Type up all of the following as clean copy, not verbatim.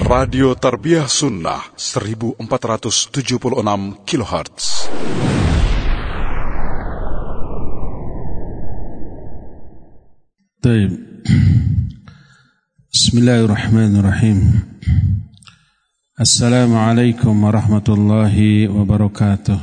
Radio Tarbiyah Sunnah 1476 kHz. Baik. Bismillahirrahmanirrahim. Assalamualaikum warahmatullahi wabarakatuh.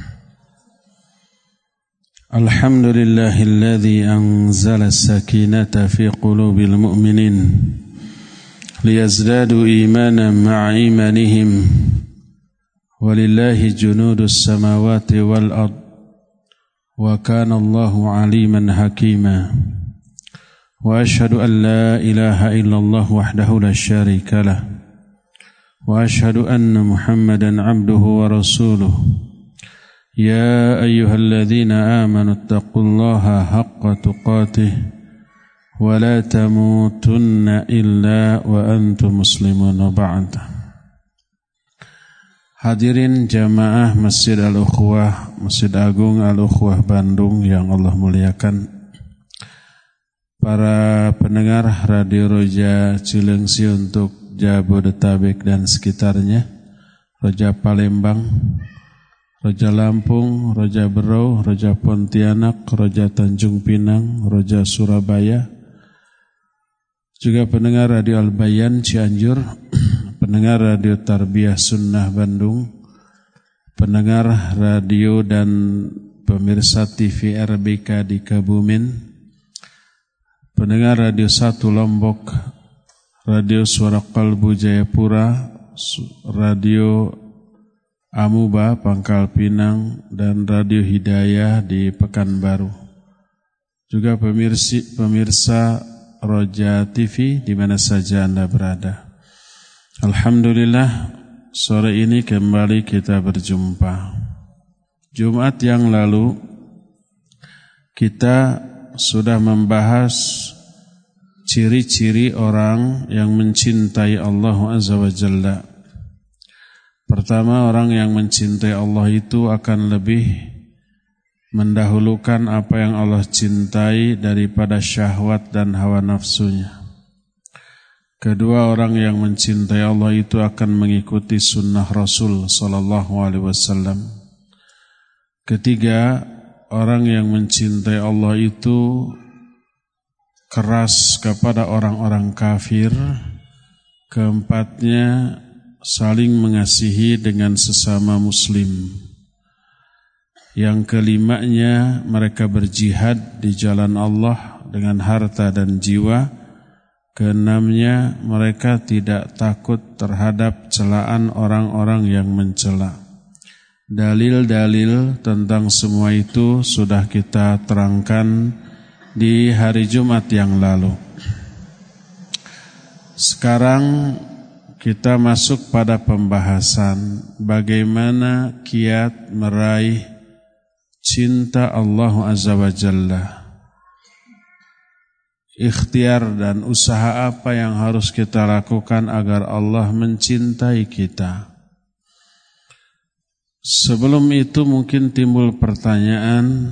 Alhamdulillahilladzi anzala as-sakinata fi qulubil mu'minin liyazdadu imanan ma'a imanihim walillahi junudus samawati wal ard wa kana Allahu aliman hakima wa ashhadu an la ilaha illallah wahdahu la syarika lah wa ashhadu anna Muhammadan abduhu wa rasuluh ya ayyuhalladzina amanu taqullaha haqqa tuqatih wa la tamutunna illa wa antum muslimun wa ba'd. Hadirin jamaah Masjid Al-Ukhwah, Masjid Agung Al-Ukhwah Bandung yang Allah muliakan. Para pendengar Radio Roja Cilengsi untuk Jabodetabek dan sekitarnya, Roja Palembang, Roja Lampung, Roja Berau, Roja Pontianak, Roja Tanjung Pinang, Roja Surabaya, juga pendengar Radio Al-Bayan Cianjur, pendengar Radio Tarbiyah Sunnah Bandung, pendengar radio dan pemirsa TV RBK di Kebumen, pendengar Radio 1 Lombok, Radio Suara Kalbu Jayapura, Radio Amuba Pangkal Pinang, dan Radio Hidayah di Pekanbaru. Juga pemirsa Roja TV di mana saja Anda berada. Alhamdulillah, sore ini kembali kita berjumpa. Jumat yang lalu kita sudah membahas ciri-ciri orang yang mencintai Allah Azza wa Jalla. Pertama, orang yang mencintai Allah itu akan lebih mendahulukan apa yang Allah cintai daripada syahwat dan hawa nafsunya. Kedua, orang yang mencintai Allah itu akan mengikuti sunnah Rasul sallallahu alaihi wasallam. Ketiga, orang yang mencintai Allah itu keras kepada orang-orang kafir. Keempatnya, saling mengasihi dengan sesama muslim. Yang kelimanya, mereka berjihad di jalan Allah dengan harta dan jiwa. Keenamnya, mereka tidak takut terhadap celaan orang-orang yang mencela. Dalil-dalil tentang semua itu sudah kita terangkan di hari Jumat yang lalu. Sekarang kita masuk pada pembahasan bagaimana kiat meraih cinta Allah Azza wa Jalla. Ikhtiar dan usaha apa yang harus kita lakukan agar Allah mencintai kita. Sebelum itu mungkin timbul pertanyaan,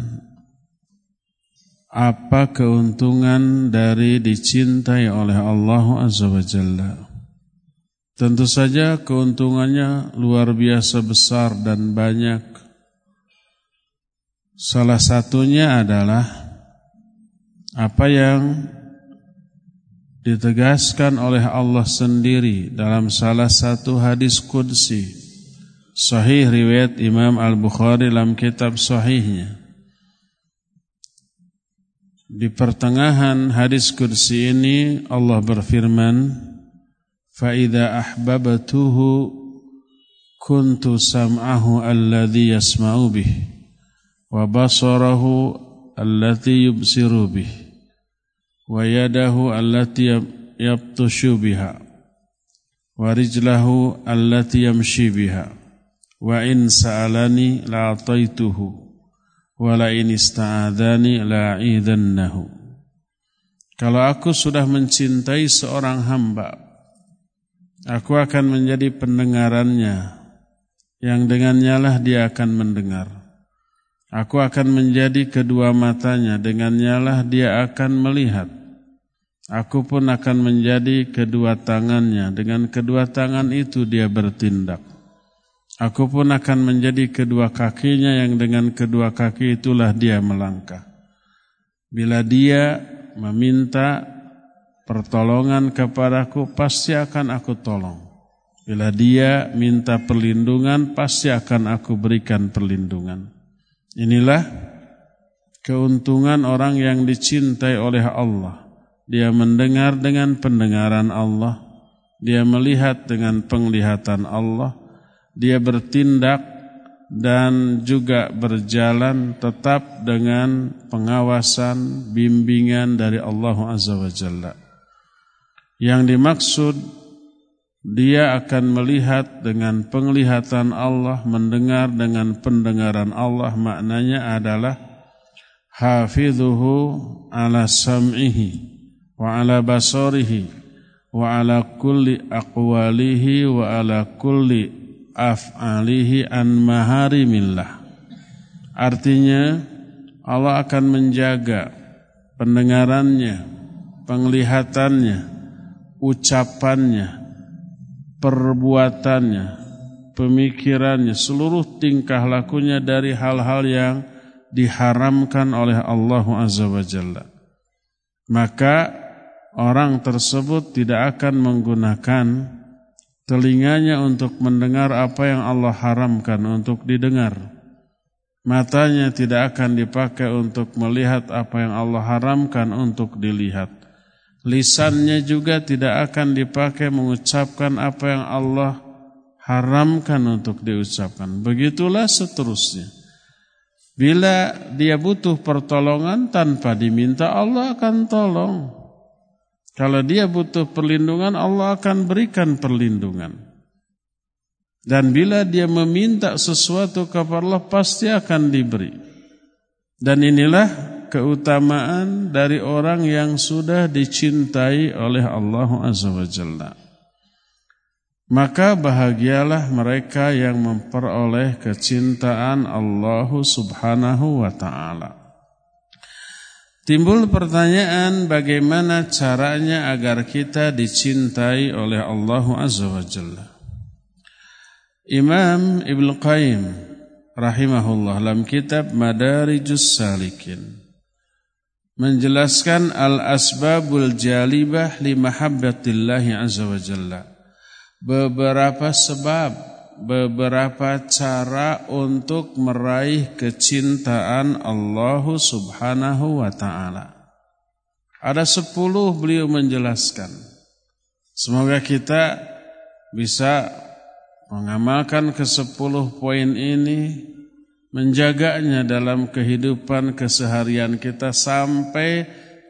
apa keuntungan dari dicintai oleh Allah Azza wa Jalla? Tentu saja keuntungannya luar biasa besar dan banyak. Salah satunya adalah apa yang ditegaskan oleh Allah sendiri dalam salah satu hadis qudsi sahih riwayat Imam Al-Bukhari dalam kitab sahihnya. Di pertengahan hadis qudsi ini Allah berfirman, fa idza ahbabtuhu kuntu sam'ahu alladhi yasma'u bihi wa basarahu allati yubsiru bih wa yadahu allati yabtushu biha wa rijlahu allati yamshi biha wa in sa'alani la'ataituhu wa la in ista'adhani la'idannahu. Kalau aku sudah mencintai seorang hamba, aku akan menjadi pendengarannya, yang dengannya lah dia akan mendengar. Aku akan menjadi kedua matanya, dengannya lah dia akan melihat. Aku pun akan menjadi kedua tangannya. Dengan kedua tangan itu dia bertindak. Aku pun akan menjadi kedua kakinya yang dengan kedua kaki itulah dia melangkah. Bila dia meminta pertolongan kepadaku, pasti akan aku tolong. Bila dia minta perlindungan, pasti akan aku berikan perlindungan. Inilah keuntungan orang yang dicintai oleh Allah. Dia mendengar dengan pendengaran Allah. Dia melihat dengan penglihatan Allah. Dia bertindak dan juga berjalan tetap dengan pengawasan, bimbingan dari Allah Azza wa Jalla. Yang dimaksud, dia akan melihat dengan penglihatan Allah, mendengar dengan pendengaran Allah. Maknanya adalah hafidhuhu ala sam'ihi wa ala basarihi wa ala kulli aqwalihi wa ala kulli af'alihi an maharimillah. Artinya Allah akan menjaga pendengarannya, penglihatannya, ucapannya, perbuatannya, pemikirannya, seluruh tingkah lakunya dari hal-hal yang diharamkan oleh Allah Azza wa Jalla. Maka orang tersebut tidak akan menggunakan telinganya untuk mendengar apa yang Allah haramkan untuk didengar. Matanya tidak akan dipakai untuk melihat apa yang Allah haramkan untuk dilihat. Lisannya juga tidak akan dipakai mengucapkan apa yang Allah haramkan untuk diucapkan. Begitulah seterusnya. Bila dia butuh pertolongan tanpa diminta, Allah akan tolong. Kalau dia butuh perlindungan, Allah akan berikan perlindungan. Dan bila dia meminta sesuatu kepada Allah, pasti akan diberi. Dan inilah keutamaan dari orang yang sudah dicintai oleh Allah Azza wa Jalla. Maka bahagialah mereka yang memperoleh kecintaan Allah Subhanahu wa ta'ala. Timbul pertanyaan, bagaimana caranya agar kita dicintai oleh Allah Azza wa Jalla. Imam Ibnu Qayyim rahimahullah dalam kitab Madarijus Salikin menjelaskan al-asbabul jalibah li mahabbatillahi Azza wa Jalla. Beberapa sebab, beberapa cara untuk meraih kecintaan Allah Subhanahu wa ta'ala. Ada 10 beliau menjelaskan. Semoga kita bisa mengamalkan ke-10 poin ini, menjaganya dalam kehidupan keseharian kita sampai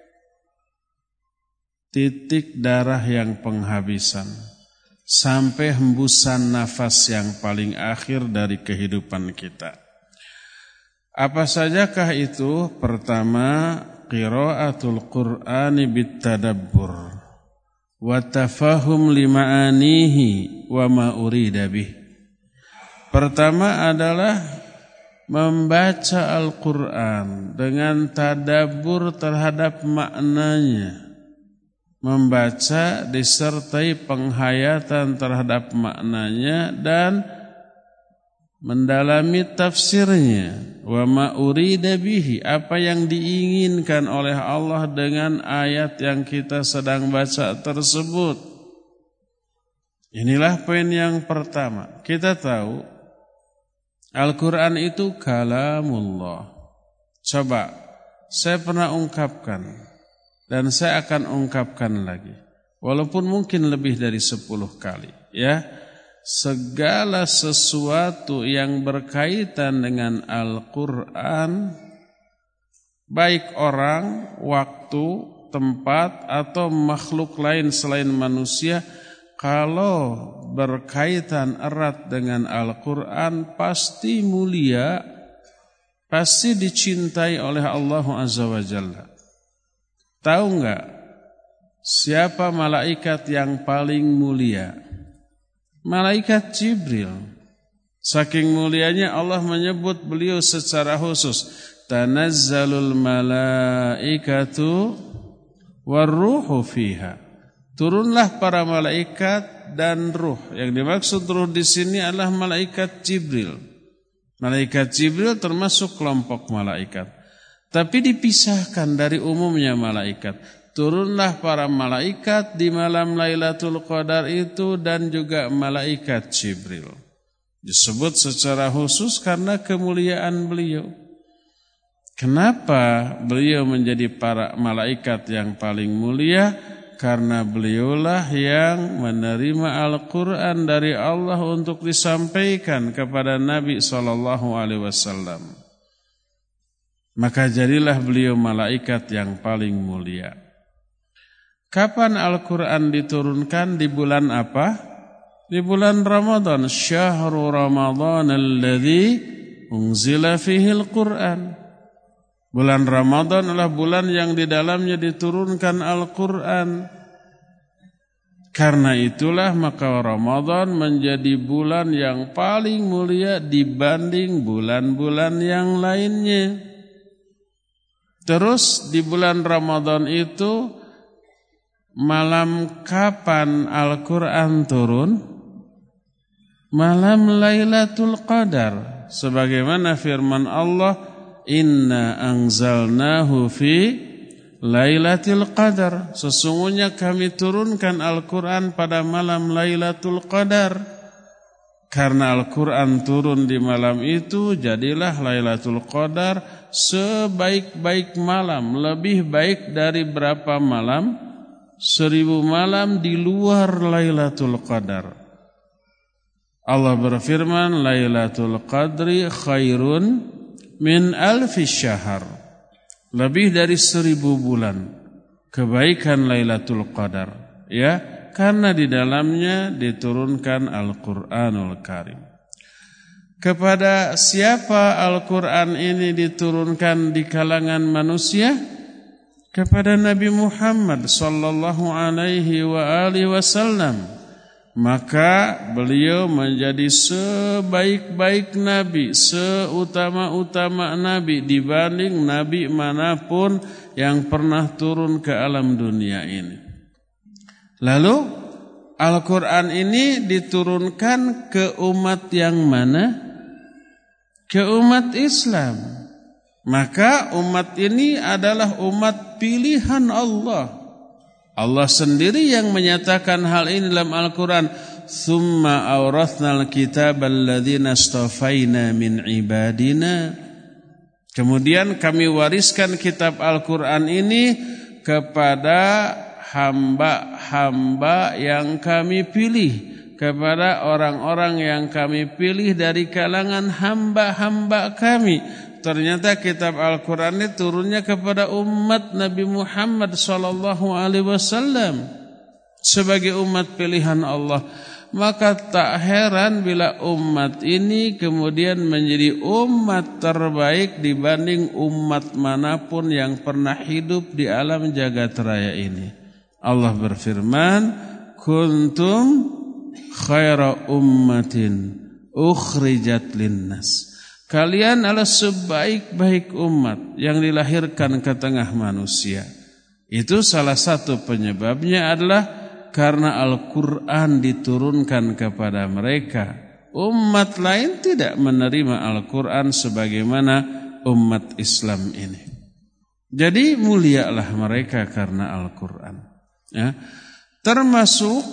titik darah yang penghabisan, sampai hembusan nafas yang paling akhir dari kehidupan kita. Apa sajakah itu? Pertama, qiraatul Qur'ani bitadabbur wa tafahum lima'anihi wa ma urida bih. Pertama adalah membaca Al-Qur'an dengan tadabbur terhadap maknanya. Membaca disertai penghayatan terhadap maknanya dan mendalami tafsirnya. Wa ma urida bihi, apa yang diinginkan oleh Allah dengan ayat yang kita sedang baca tersebut. Inilah poin yang pertama. Kita tahu Al-Quran itu kalamullah. Coba, saya pernah ungkapkan dan saya akan ungkapkan lagi, walaupun mungkin lebih dari 10 kali, ya. Segala sesuatu yang berkaitan dengan Al-Quran, baik orang, waktu, tempat, atau makhluk lain selain manusia, kalau berkaitan erat dengan Al-Quran, pasti mulia, pasti dicintai oleh Allah Azza wa Jalla. Tahu enggak siapa malaikat yang paling mulia? Malaikat Jibril. Saking mulianya Allah menyebut beliau secara khusus. Tanazzalul malaikatu Warruhu fiha. Turunlah para malaikat dan ruh. Yang dimaksud ruh di sini adalah malaikat Jibril. Malaikat Jibril termasuk kelompok malaikat. Tapi dipisahkan dari umumnya malaikat. Turunlah para malaikat di malam Lailatul Qadar itu dan juga malaikat Jibril. Disebut secara khusus karena kemuliaan beliau. Kenapa beliau menjadi para malaikat yang paling mulia? Karena beliaulah yang menerima Al-Quran dari Allah untuk disampaikan kepada Nabi SAW. Maka jadilah beliau malaikat yang paling mulia. Kapan Al-Quran diturunkan? Di bulan apa? Di bulan Ramadan. Syahrul Ramadan alladzi unzila fihi Al-Quran. Bulan Ramadan adalah bulan yang di dalamnya diturunkan Al-Quran. Karena itulah maka Ramadan menjadi bulan yang paling mulia dibanding bulan-bulan yang lainnya. Terus di bulan Ramadan itu malam kapan Al-Quran turun? Malam Lailatul Qadar. Sebagaimana firman Allah, Inna anzalnahu fi Lailatul Qadar. Sesungguhnya kami turunkan Al-Quran pada malam Lailatul Qadar. Karena Al-Quran turun di malam itu, jadilah Lailatul Qadar sebaik-baik malam. Lebih baik dari berapa malam? 1000 malam di luar Lailatul Qadar. Allah berfirman, Lailatul Qadri khairun min alfi syahr. Lebih dari 1000 bulan kebaikan Lailatul Qadar, ya, karena di dalamnya diturunkan Al-Qur'anul Karim. Kepada siapa Al-Qur'an ini diturunkan di kalangan manusia? Kepada Nabi Muhammad sallallahu alaihi wa alihi wasallam. Maka beliau menjadi sebaik-baik nabi, seutama-utama nabi dibanding nabi manapun yang pernah turun ke alam dunia ini. Lalu Al-Quran ini diturunkan ke umat yang mana? Ke umat Islam. Maka umat ini adalah umat pilihan Allah. Allah sendiri yang menyatakan hal ini dalam Al-Quran. Thumma awrathnal kitabal ladzina astafaina min ibadina. Kemudian kami wariskan kitab Al-Quran ini kepada hamba-hamba yang kami pilih. Kepada orang-orang yang kami pilih dari kalangan hamba-hamba kami. Ternyata kitab Al-Quran ini turunnya kepada umat Nabi Muhammad SAW sebagai umat pilihan Allah. Maka tak heran bila umat ini kemudian menjadi umat terbaik dibanding umat manapun yang pernah hidup di alam jagat raya ini. Allah berfirman, kuntum khaira ummatin ukhrijat linnas. Kalian adalah sebaik-baik umat yang dilahirkan ke tengah manusia. Itu salah satu penyebabnya adalah karena Al-Quran diturunkan kepada mereka. Umat lain tidak menerima Al-Quran sebagaimana umat Islam ini. Jadi mulialah mereka karena Al-Quran. Ya. Termasuk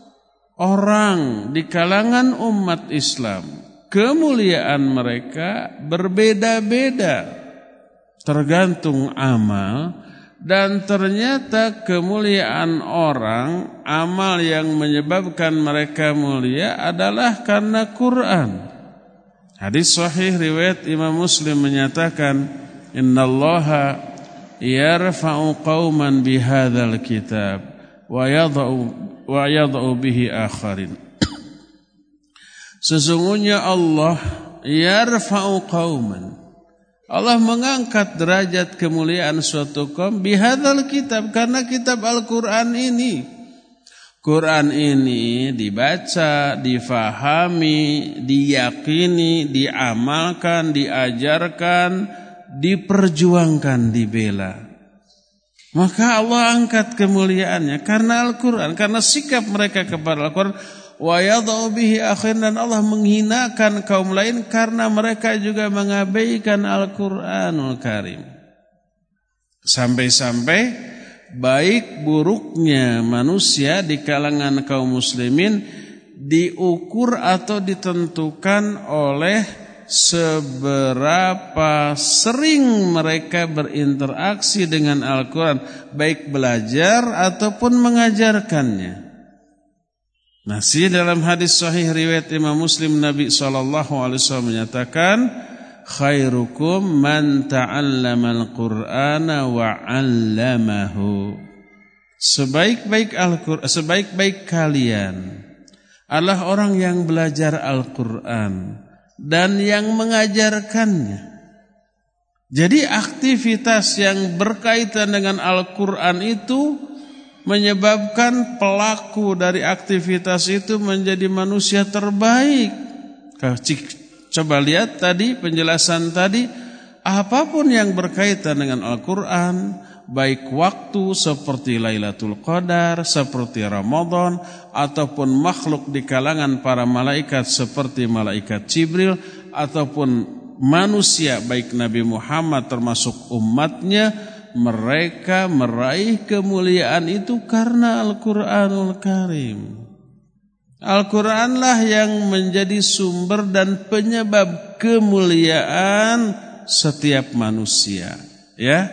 orang di kalangan umat Islam, kemuliaan mereka berbeda-beda tergantung amal, dan ternyata kemuliaan orang, amal yang menyebabkan mereka mulia adalah karena Quran. Hadis sahih riwayat Imam Muslim menyatakan, innallaha yarfa'u qauman bihadzal kitab wa yadh'u bihi akharin. Sesungguhnya Allah yarfa'u qauman, Allah mengangkat derajat kemuliaan suatu kaum bihadzal kitab, karena kitab Al-Quran ini. Quran ini dibaca, difahami, diyakini, diamalkan, diajarkan, diperjuangkan, dibela. Maka Allah angkat kemuliaannya karena Al-Quran, karena sikap mereka kepada Al-Quran. Wa yadau bihi akhirin, dan Allah menghinakan kaum lain karena mereka juga mengabaikan Al-Quranul Karim. Sampai-sampai baik buruknya manusia di kalangan kaum muslimin diukur atau ditentukan oleh seberapa sering mereka berinteraksi dengan Al-Quran, baik belajar ataupun mengajarkannya. Masih dalam hadis sahih riwayat Imam Muslim, Nabi SAW menyatakan, khairukum man ta'allama al-Qur'ana wa 'allamahu. Sebaik-baik kalian adalah orang yang belajar Al-Quran dan yang mengajarkannya. Jadi aktivitas yang berkaitan dengan Al-Quran itu menyebabkan pelaku dari aktivitas itu menjadi manusia terbaik. Coba lihat tadi penjelasan tadi, apapun yang berkaitan dengan Al-Quran, baik waktu seperti Lailatul Qadar, seperti Ramadan, ataupun makhluk di kalangan para malaikat seperti malaikat Jibril, ataupun manusia baik Nabi Muhammad termasuk umatnya, mereka meraih kemuliaan itu karena Al-Quranul Karim. Al-Quranlah yang menjadi sumber dan penyebab kemuliaan setiap manusia, ya.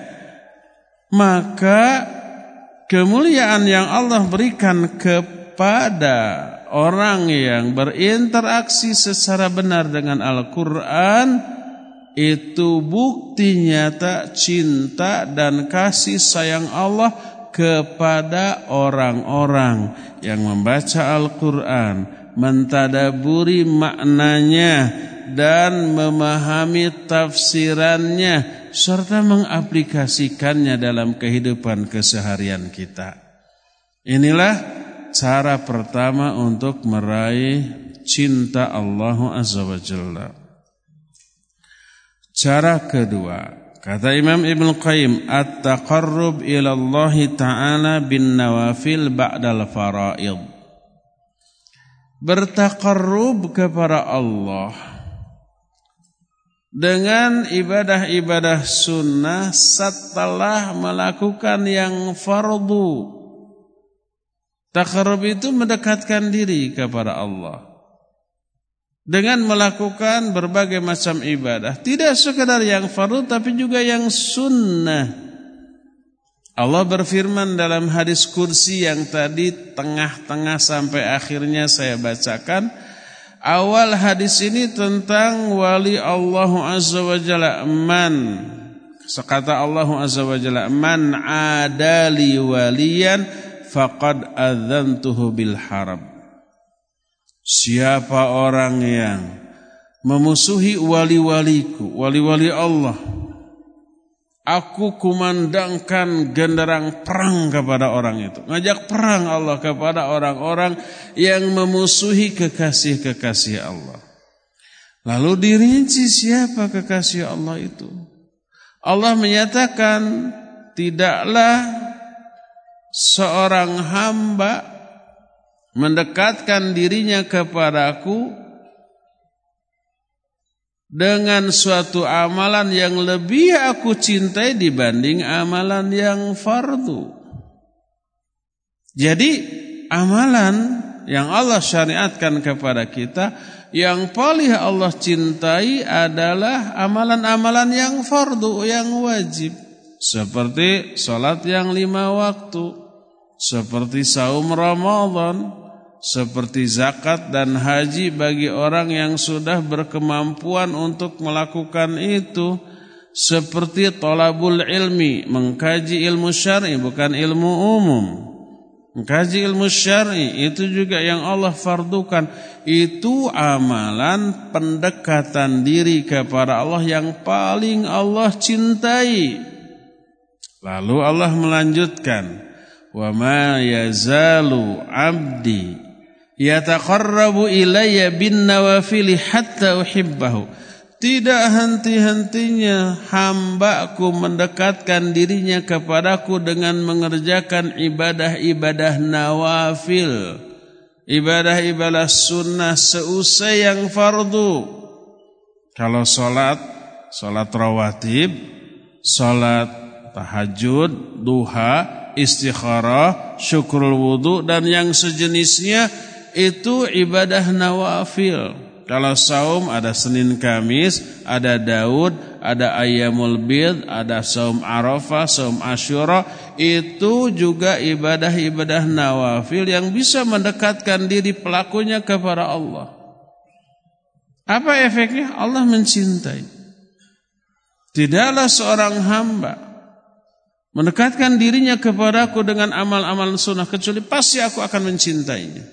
Maka kemuliaan yang Allah berikan kepada orang yang berinteraksi secara benar dengan Al-Quran, itu bukti nyata cinta dan kasih sayang Allah kepada orang-orang yang membaca Al-Quran, mentadaburi maknanya dan memahami tafsirannya, serta mengaplikasikannya dalam kehidupan keseharian kita. Inilah cara pertama untuk meraih cinta Allah Azza wa Jalla. Cara kedua, kata Imam Ibnu Qayyim, at-taqarrub ila Allah Ta'ala bin nawafil ba'dal fara'id. Bertaqarrub kepada Allah dengan ibadah-ibadah sunnah setelah melakukan yang fardu. Taqarrub itu mendekatkan diri kepada Allah dengan melakukan berbagai macam ibadah, tidak sekadar yang fardu tapi juga yang sunnah. Allah berfirman dalam hadis kursi yang tadi tengah-tengah sampai akhirnya saya bacakan. Awal hadis ini tentang wali Allah Azza wa Jalla, kata Allah Azza wa Jalla, man adali waliyan faqad adzantuhu bil harb. Siapa orang yang memusuhi wali-waliku, wali-wali Allah, aku kumandangkan genderang perang kepada orang itu. Ngajak perang Allah kepada orang-orang yang memusuhi kekasih-kekasih Allah. Lalu dirinci siapa kekasih Allah itu. Allah menyatakan, tidaklah seorang hamba mendekatkan dirinya kepadaku dengan suatu amalan yang lebih aku cintai dibanding amalan yang fardu. Jadi amalan yang Allah syariatkan kepada kita, yang paling Allah cintai adalah amalan-amalan yang fardu, yang wajib. Seperti salat yang 5 waktu, seperti saum Ramadan, seperti zakat dan haji bagi orang yang sudah berkemampuan untuk melakukan itu, seperti thalabul ilmi, mengkaji ilmu syar'i bukan ilmu umum. Mengkaji ilmu syar'i itu juga yang Allah fardukan. Itu amalan pendekatan diri kepada Allah yang paling Allah cintai. Lalu Allah melanjutkan, wa ma yazalu 'abdi yataqarrabu ilayya bin nawafil hatta uhibbahu. tidak henti-hentinya hambaku mendekatkan dirinya kepadaku dengan mengerjakan ibadah-ibadah nawafil, ibadah-ibadah sunnah seusai yang fardu. Kalau sholat rawatib, sholat tahajud, duha, istikharah, syukrul wudu dan yang sejenisnya itu ibadah nawafil. Kalau saum ada Senin Kamis, ada Daud, ada Ayyamul Bid, ada saum Arafah, saum Asyura, itu juga ibadah-ibadah nawafil yang bisa mendekatkan diri pelakunya kepada Allah. Apa efeknya? Allah mencintai. Tidaklah seorang hamba mendekatkan dirinya kepadaku dengan amal-amal sunnah kecuali pasti aku akan mencintainya.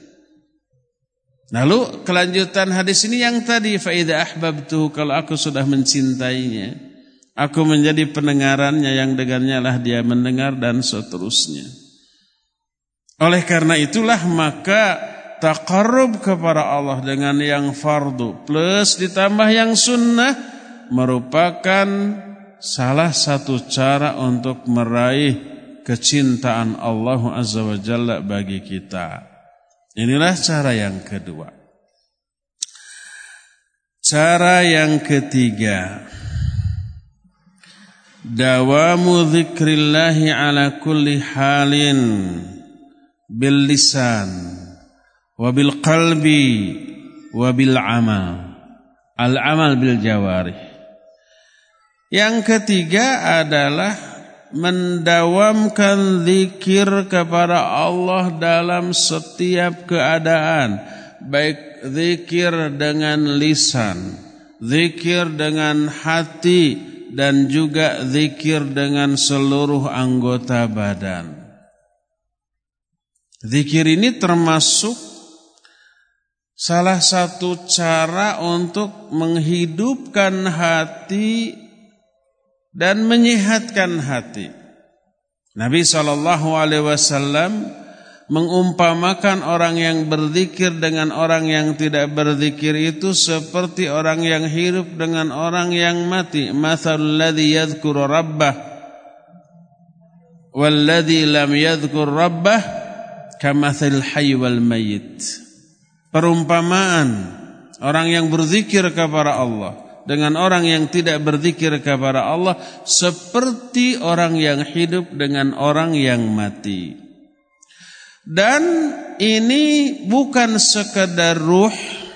Lalu kelanjutan hadis ini yang tadi, fa idza ahbabtu, kalau aku sudah mencintainya, aku menjadi pendengarannya, yang dengannya lah dia mendengar, dan seterusnya. Oleh karena itulah maka taqarrub kepada Allah dengan yang fardu plus ditambah yang sunnah merupakan salah satu cara untuk meraih kecintaan Allah Azza wa Jalla bagi kita. Inilah cara yang kedua. Cara yang ketiga, dawamu dzikrillahi ala kulli halin bil lisan wa bil qalbi wa bil amal. Al amal bil jawarih. Yang ketiga adalah mendawamkan zikir kepada Allah dalam setiap keadaan, baik zikir dengan lisan, zikir dengan hati, dan juga zikir dengan seluruh anggota badan. Zikir ini termasuk salah satu cara untuk menghidupkan hati dan menyehatkan hati. Nabi SAW mengumpamakan orang yang berzikir dengan orang yang tidak berzikir itu seperti orang yang hidup dengan orang yang mati. Mathalul ladzi yadhkuru rabbah wal ladzi lam yadhkur rabbah kamathil hayy wal mayyit. Perumpamaan orang yang berzikir kepada Allah dengan orang yang tidak berzikir kepada Allah seperti orang yang hidup dengan orang yang mati. Dan ini bukan sekedar ruh,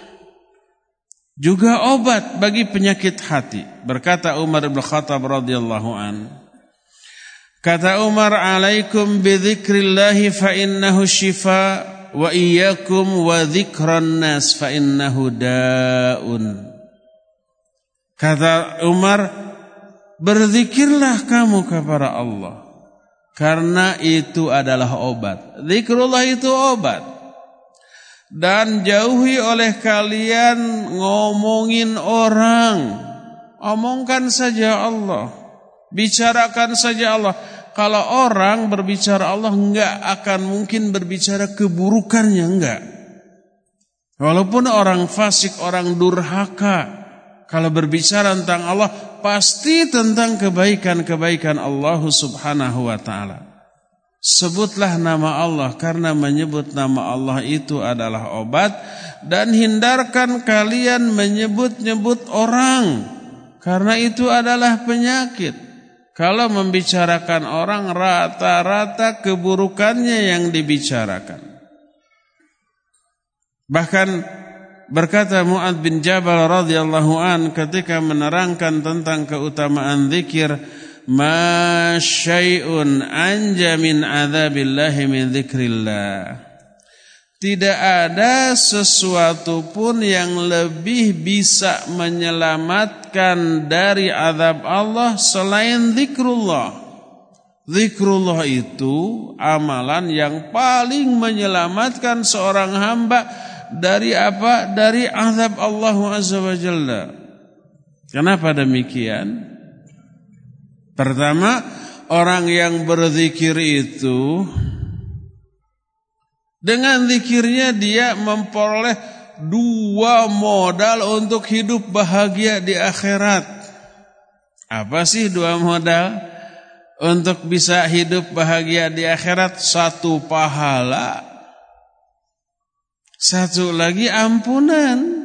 juga obat bagi penyakit hati. Berkata Umar bin Khattab radhiyallahu an, kata Umar, alaikum bi dzikrillahi fa innahu syifa wa iyyakum wa dzikran nas fa innahu daun. Kata Umar, berzikirlah kamu kepada Allah karena itu adalah obat. Zikrullah itu obat. Dan jauhi oleh kalian ngomongin orang. Omongkan saja Allah, bicarakan saja Allah. Kalau orang berbicara Allah, enggak akan mungkin berbicara keburukannya, enggak. Walaupun orang fasik, orang durhaka, kalau berbicara tentang Allah, pasti tentang kebaikan-kebaikan Allah subhanahu wa ta'ala. Sebutlah nama Allah, karena menyebut nama Allah itu adalah obat. Dan hindarkan kalian menyebut-nyebut orang, karena itu adalah penyakit. Kalau membicarakan orang, rata-rata keburukannya yang dibicarakan. Bahkan berkata Mu'adz bin Jabal radhiyallahu an ketika menerangkan tentang keutamaan zikir, ma syai'un anja min adzabillahi min dzikrillah. Tidak ada sesuatu pun yang lebih bisa menyelamatkan dari azab Allah selain zikrullah. Zikrullah itu amalan yang paling menyelamatkan seorang hamba dari apa? Dari azab Allah Azza wa Jalla. Kenapa demikian? Pertama, orang yang berzikir itu dengan zikirnya dia memperoleh 2 modal untuk hidup bahagia di akhirat. Apa sih 2 modal untuk bisa hidup bahagia di akhirat? 1 pahala, 1 lagi ampunan.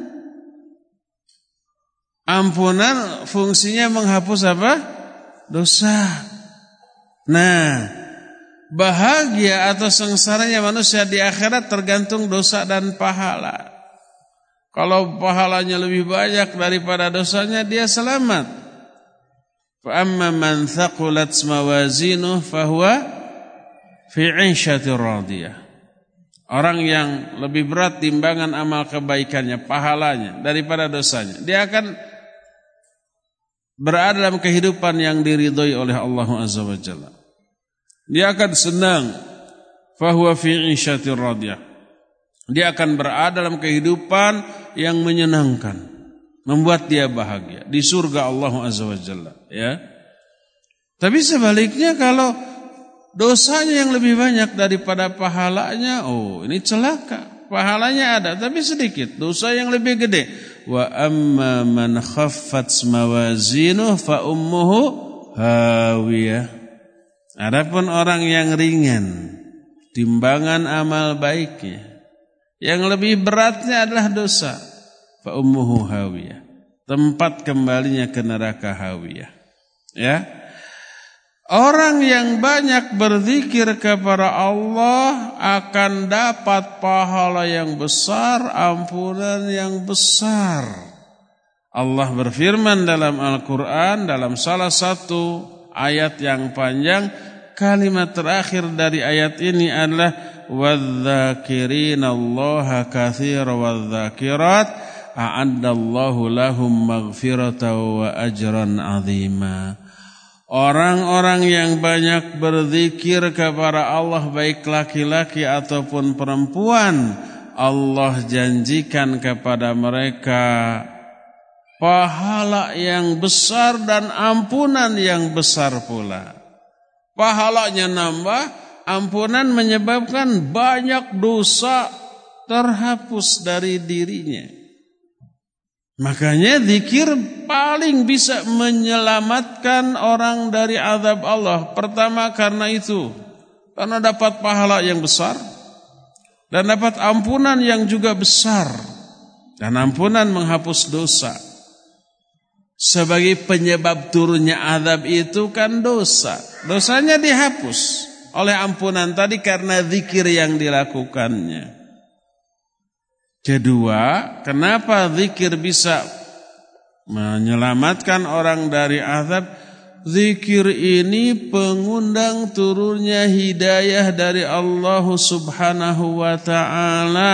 Ampunan fungsinya menghapus apa? Dosa. Nah, bahagia atau sengsaranya manusia di akhirat tergantung dosa dan pahala. Kalau pahalanya lebih banyak daripada dosanya, dia selamat. Fa amma man thaqulat mawazinuhu fahuwa fi 'ishatir radiyah. Orang yang lebih berat timbangan amal kebaikannya, pahalanya daripada dosanya, dia akan berada dalam kehidupan yang diridhoi oleh Allah Azza wa Jalla. Dia akan senang. Fahuwa fi 'ishatir radiyah. Dia akan berada dalam kehidupan yang menyenangkan, membuat dia bahagia di surga Allah Azza wa Jalla, ya. Tapi sebaliknya kalau dosanya yang lebih banyak daripada pahalanya, oh ini celaka. Pahalanya ada tapi sedikit, dosa yang lebih gede. Wa amma man khaffat mawazinuhu fa ummuhu hawiyah. Adapun orang yang ringan timbangan amal baiknya, yang lebih beratnya adalah dosa, fa ummuhu hawiyah, tempat kembalinya ke neraka hawiyah. Ya. Orang yang banyak berzikir kepada Allah akan dapat pahala yang besar, ampunan yang besar. Allah berfirman dalam Al-Quran, dalam salah satu ayat yang panjang, kalimat terakhir dari ayat ini adalah وَالذَّاكِرِينَ كَثِيرًا وَالذَّاكِرَاتِ أَعَدَّ اللَّهُ لَهُمْ مَغْفِرَةً وَأَجْرًا عَظِيمًا. Orang-orang yang banyak berzikir kepada Allah, baik laki-laki ataupun perempuan, Allah janjikan kepada mereka pahala yang besar dan ampunan yang besar pula. Pahalanya nambah, ampunan menyebabkan banyak dosa terhapus dari dirinya. Makanya zikir paling bisa menyelamatkan orang dari azab Allah. Pertama karena itu, karena dapat pahala yang besar dan dapat ampunan yang juga besar. Dan ampunan menghapus dosa. Sebagai penyebab turunnya azab itu kan dosa. Dosanya dihapus oleh ampunan tadi karena zikir yang dilakukannya. Kedua, kenapa zikir bisa menyelamatkan orang dari azab? Zikir ini pengundang turunnya hidayah dari Allah Subhanahu wa ta'ala.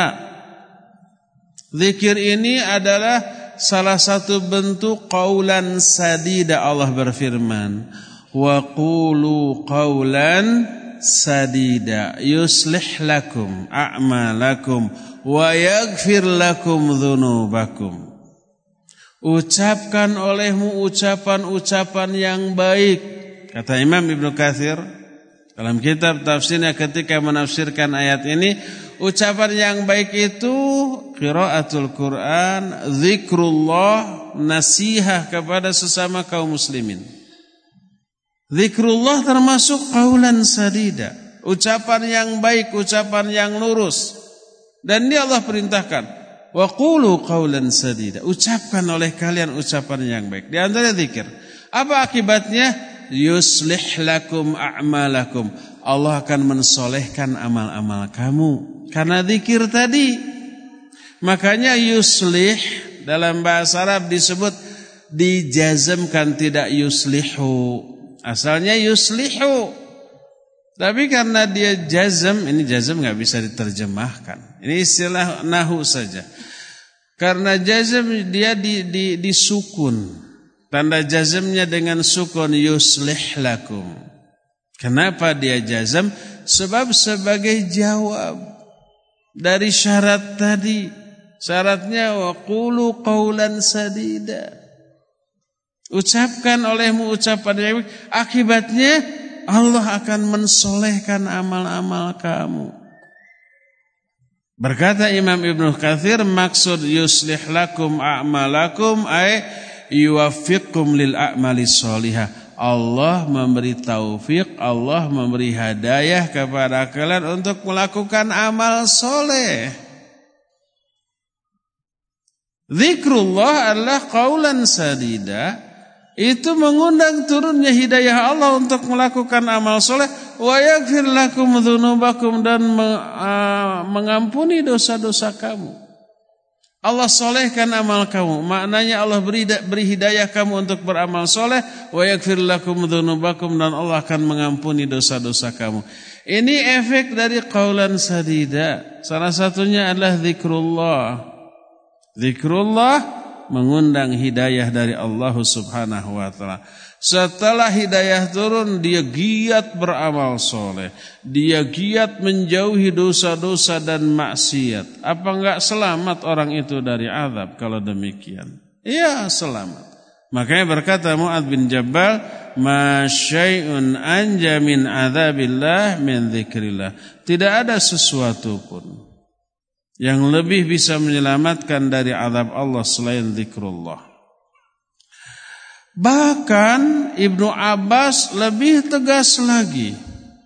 Zikir ini adalah salah satu bentuk qaulan sadida. Allah berfirman, wa qulu qaulan sadida yuslih lakum a'malakum wa yaghfir lakum dzunubakum. Ucapkan olehmu ucapan-ucapan yang baik, kata Imam Ibnu Katsir dalam kitab tafsirnya ketika menafsirkan ayat ini. Ucapan yang baik itu qiraatul Quran, zikrullah, nasihat kepada sesama kaum muslimin. Zikrullah termasuk qaulan sadida, ucapan yang baik, ucapan yang lurus. Dan dia Allah perintahkan, wa qulu qaulan sadida, ucapkan oleh kalian ucapan yang baik. Di antara zikir, apa akibatnya? Yuslih lakum a'malakum, Allah akan mensolehkan amal-amal kamu karena zikir tadi. Makanya yuslih dalam bahasa Arab disebut dijazmkan, tidak yuslihu. Asalnya yuslihu. Tapi karena dia jazm, ini jazm enggak bisa diterjemahkan. Ini istilah nahwu saja. Karena jazm dia disukun. Tanda jazmnya dengan sukun, yuslih lakum. Kenapa dia jazm? Sebab sebagai jawab dari syarat tadi. Syaratnya wa qulu qaulan sadida. Ucapkan olehmu ucapan yang baik. Akibatnya Allah akan mensolehkan amal-amal kamu. Berkata Imam Ibnu Katsir, maksud yuslih lakum a'malakum ay yuwaffiqkum lil a'mali sholihah. Allah memberi taufik, Allah memberi hidayah kepada kalian untuk melakukan amal soleh. Zikrullah adalah qaulan sadida. Itu mengundang turunnya hidayah Allah untuk melakukan amal soleh. Wa yaghfir lakum dzunubakum, dan mengampuni dosa-dosa kamu. Allah solehkan amal kamu. Maknanya Allah beri hidayah kamu untuk beramal soleh. Wa yaghfir lakum dzunubakum, dan Allah akan mengampuni dosa-dosa kamu. Ini efek dari qaulan sadida. Salah satunya adalah zikrullah. Zikrullah mengundang hidayah dari Allah Subhanahu wa taala. Setelah hidayah turun, dia giat beramal soleh, dia giat menjauhi dosa-dosa dan maksiat. Apa enggak selamat orang itu dari azab kalau demikian? Iya, selamat. Makanya berkata Mu'adz bin Jabal, ma syai'un anja min adzabillah min dzikrillah. Tidak ada sesuatu pun yang lebih bisa menyelamatkan dari azab Allah selain zikrullah. Bahkan Ibnu Abbas lebih tegas lagi.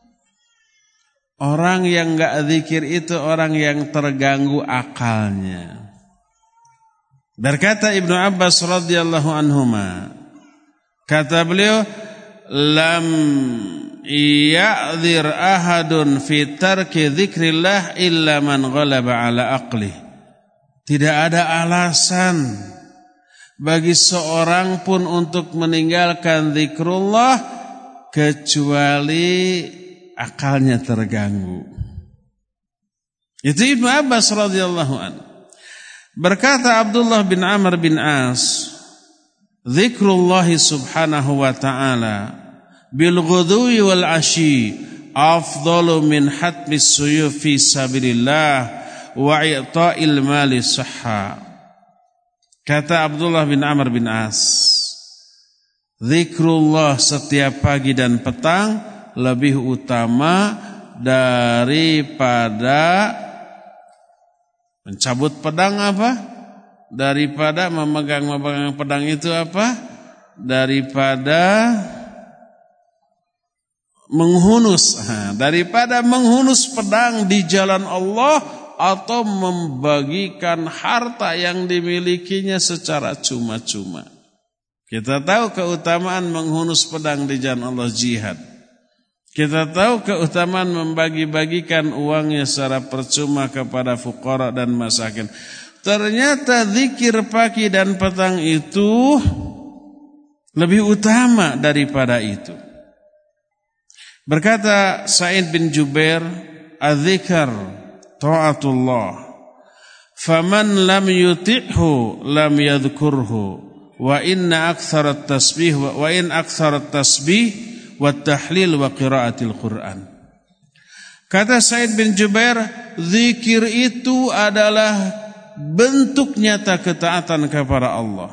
Orang yang enggak zikir itu orang yang terganggu akalnya. Berkata Ibnu Abbas radhiyallahu anhuma, kata beliau, lam ya'dzir ahadun fi tarki dzikrillah illa man ghalaba ala aqlih. Tidak ada alasan bagi seorang pun untuk meninggalkan zikrullah kecuali akalnya terganggu. Itu Ibnu Abbas radhiyallahu anhu. Berkata Abdullah bin Amr bin As, zikrullah subhanahu wa ta'ala bil ghudwi wal ashi afdalu min hatmis suyuf fi sabilillah wa i'ta'il mali sahha. Kata Abdullah bin Amr bin As, zikrullah setiap pagi dan petang lebih utama daripada mencabut pedang apa? Daripada memegang pedang itu apa? Daripada menghunus, daripada menghunus pedang di jalan Allah atau membagikan harta yang dimilikinya secara cuma-cuma. Kita tahu keutamaan menghunus pedang di jalan Allah, jihad. Kita tahu keutamaan membagi-bagikan uangnya secara percuma kepada fuqara dan masakin. Ternyata zikir pagi dan petang itu lebih utama daripada itu. Berkata Sa'id bin Jubair, az-zikr ta'atullah, faman lam yuti'hu lam yadhkurhu, wa inna aktsarat tasbih wa in aktsarat tasbih wa tahlil wa qiraatil Qur'an. Kata Sa'id bin Jubair, zikir itu adalah bentuk nyata ketaatan kepada Allah.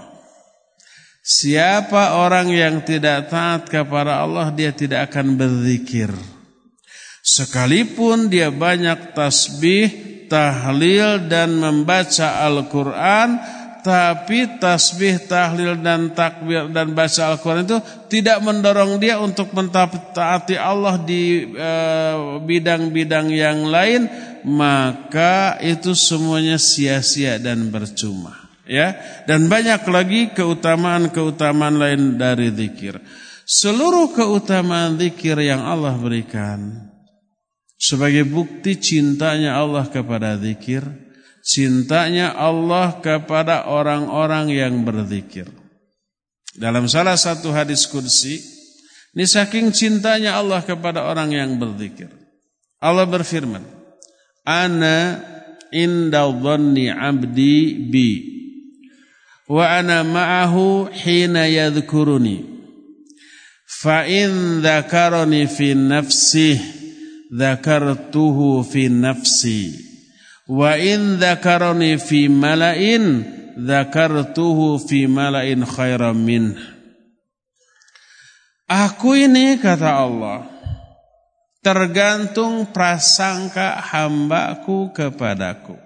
Siapa orang yang tidak taat kepada Allah, dia tidak akan berzikir. Sekalipun dia banyak tasbih, tahlil dan membaca Al-Quran, tapi tasbih, tahlil dan takbir dan baca Al-Quran itu tidak mendorong dia untuk mentaati Allah di bidang-bidang yang lain, maka itu semuanya sia-sia dan percuma. Ya, dan banyak lagi keutamaan-keutamaan lain dari zikir. Seluruh keutamaan zikir yang Allah berikan sebagai bukti cintanya Allah kepada zikir, cintanya Allah kepada orang-orang yang berzikir. Dalam salah satu hadis qudsi, ini saking cintanya Allah kepada orang yang berzikir. Allah berfirman, "Ana inda dhanni 'abdi bi, wa ana ma'ahu hina yadhkuruni, fa in dzakarani fi nafsihi dzakartuhu fi nafsi, wa in dzakarani fi mala'in dzakartuhu fi mala'in khairam min." Aku ini, kata Allah, tergantung prasangka hambaku kepadaku.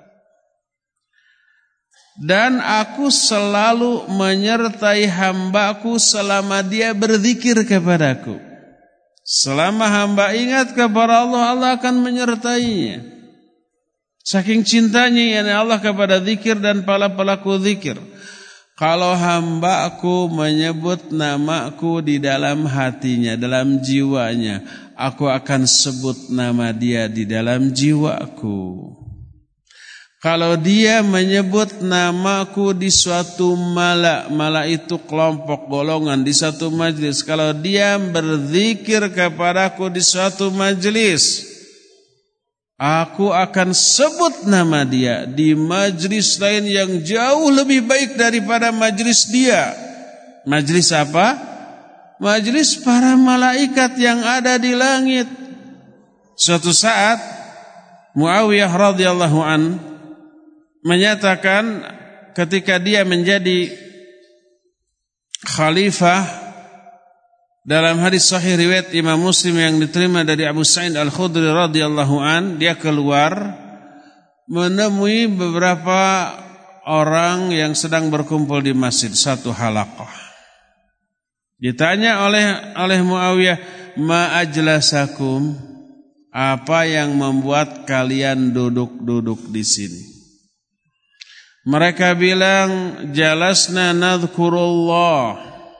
Dan aku selalu menyertai hambaku selama dia berzikir kepadaku. Selama hamba ingat kepada Allah, Allah akan menyertainya. Saking cintanya ya Allah kepada zikir dan para pelaku zikir. Kalau hambaku menyebut namaku di dalam hatinya, dalam jiwanya, aku akan sebut nama dia di dalam jiwaku. Kalau dia menyebut namaku di suatu mala itu kelompok golongan di satu majlis. Kalau dia berzikir kepadaku di suatu majlis, aku akan sebut nama dia di majlis lain yang jauh lebih baik daripada majlis dia. Majlis apa? Majlis para malaikat yang ada di langit. Suatu saat Muawiyah radhiyallahu an menyatakan ketika dia menjadi khalifah, dalam hadis sahih riwayat Imam Muslim yang diterima dari Abu Sa'id Al-Khudri radhiyallahu an, dia keluar menemui beberapa orang yang sedang berkumpul di masjid, satu halaqah. Ditanya oleh Muawiyah, "Ma ajlasakum?" Apa yang membuat kalian duduk-duduk di sini? Mereka bilang, "Jalasna nadhkurullah."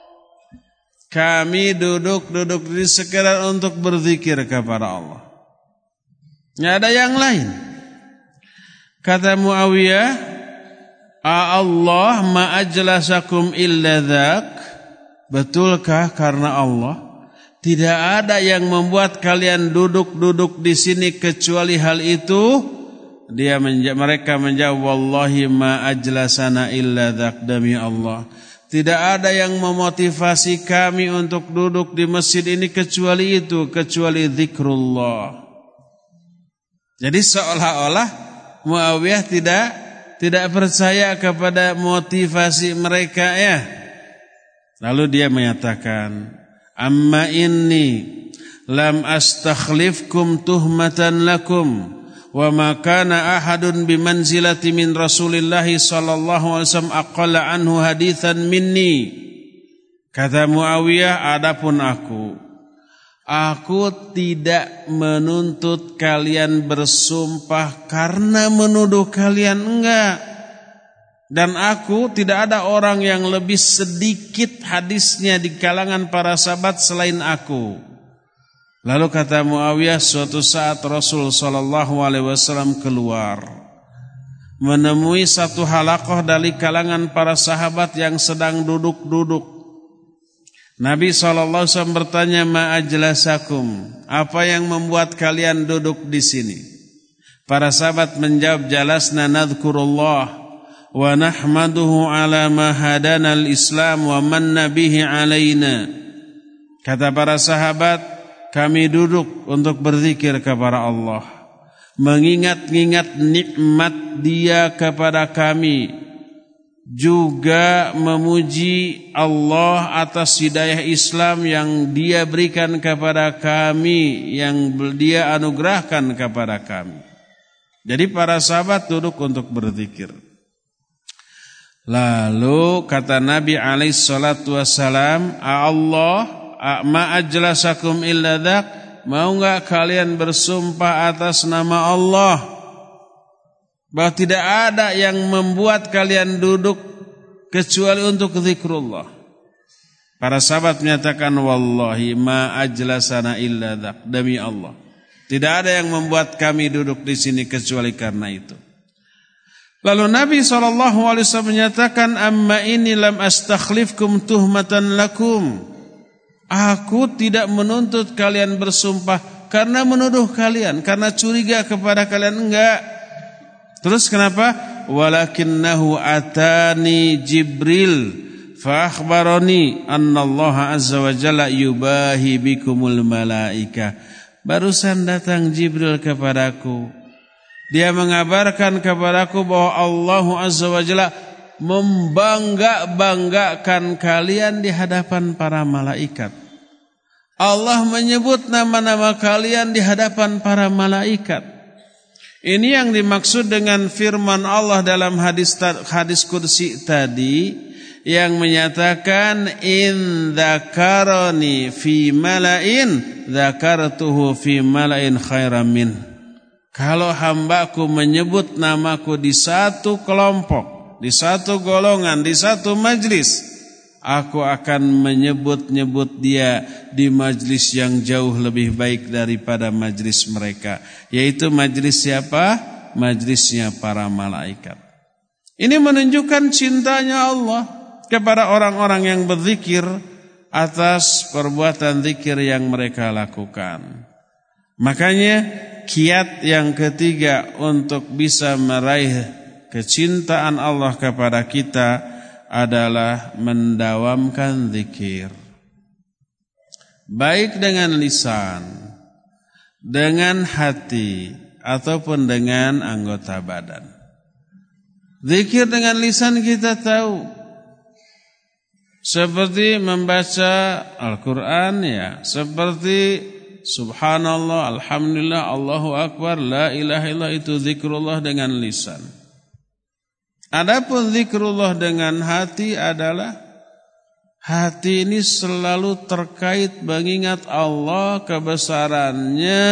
Kami duduk-duduk di sekedar untuk berzikir kepada Allah. Tidak ada yang lain. Kata Muawiyah, "Allah ma ajlasakum illa dzak?" Betulkah karena Allah tidak ada yang membuat kalian duduk-duduk di sini kecuali hal itu? Mereka menjawab, "Wallahi ma ajlasana illa dzak." Demi Allah, tidak ada yang memotivasi kami untuk duduk di masjid ini kecuali itu, kecuali zikrullah. Jadi seolah-olah Muawiyah tidak percaya kepada motivasi mereka ya. Lalu dia menyatakan, "Amma inni lam astakhlifkum tuhmatan lakum. Wa ma kana ahadun bimanzilati min Rasulillah sallallahu alaihi wasallam aqalla anhu haditsan minni." Kata Muawiyah, adapun aku tidak menuntut kalian bersumpah karena menuduh kalian, enggak. Dan aku tidak ada orang yang lebih sedikit hadisnya di kalangan para sahabat selain aku. Lalu kata Muawiyah, suatu saat Rasul sallallahu alaihi wasallam keluar menemui satu halaqah dari kalangan para sahabat yang sedang duduk-duduk. Nabi sallallahu alaihi wasallam bertanya, "Ma ajlasakum?" Apa yang membuat kalian duduk di sini? Para sahabat menjawab, "Jalasna nadhkurullah wa nahmaduhu ala ma hadana al-Islam wa manna bihi alaina." Kata para sahabat, kami duduk untuk berzikir kepada Allah, mengingat-ingat nikmat Dia kepada kami, juga memuji Allah atas hidayah Islam yang Dia berikan kepada kami, yang Dia anugerahkan kepada kami. Jadi para sahabat duduk untuk berzikir. Lalu kata Nabi alaihi salatu wassalam, "Allah ma ajlasakum illa dzak?" Mau enggak kalian bersumpah atas nama Allah bahwa tidak ada yang membuat kalian duduk kecuali untuk zikrullah? Para sahabat menyatakan, "Wallahi ma ajlasana illa dzak." Demi Allah, tidak ada yang membuat kami duduk di sini kecuali karena itu. Lalu Nabi SAW menyatakan, "Amma inni lam astakhlifkum tuhmatan lakum." Aku tidak menuntut kalian bersumpah karena menuduh kalian, karena curiga kepada kalian, enggak. Terus kenapa? "Walakinnahu atani Jibril fa akhbarani anna Allah azza wa jalla yubahi bikumul malaika." Barusan datang Jibril kepadaku. Dia mengabarkan kepadaku bahwa Allah azza wa jalla membangga-banggakan kalian di hadapan para malaikat. Allah menyebut nama-nama kalian di hadapan para malaikat. Ini yang dimaksud dengan firman Allah dalam hadis kursi tadi yang menyatakan in dzakarani fi mala'in dzakartuhu fi mala'in khairam min. Kalau hambaku menyebut namaku di satu kelompok, di satu golongan, di satu majlis, aku akan menyebut-nyebut dia di majlis yang jauh lebih baik daripada majlis mereka. Yaitu majlis siapa? Majlisnya para malaikat. Ini menunjukkan cintanya Allah kepada orang-orang yang berzikir atas perbuatan zikir yang mereka lakukan. Makanya kiat yang ketiga untuk bisa meraih kecintaan Allah kepada kita adalah mendawamkan zikir. Baik dengan lisan, dengan hati, ataupun dengan anggota badan. Zikir dengan lisan kita tahu. Seperti membaca Al-Quran ya. Seperti subhanallah, alhamdulillah, Allahu akbar, la ilaha illallah, itu zikrullah dengan lisan. Adapun zikrullah dengan hati adalah hati ini selalu terkait mengingat Allah, kebesarannya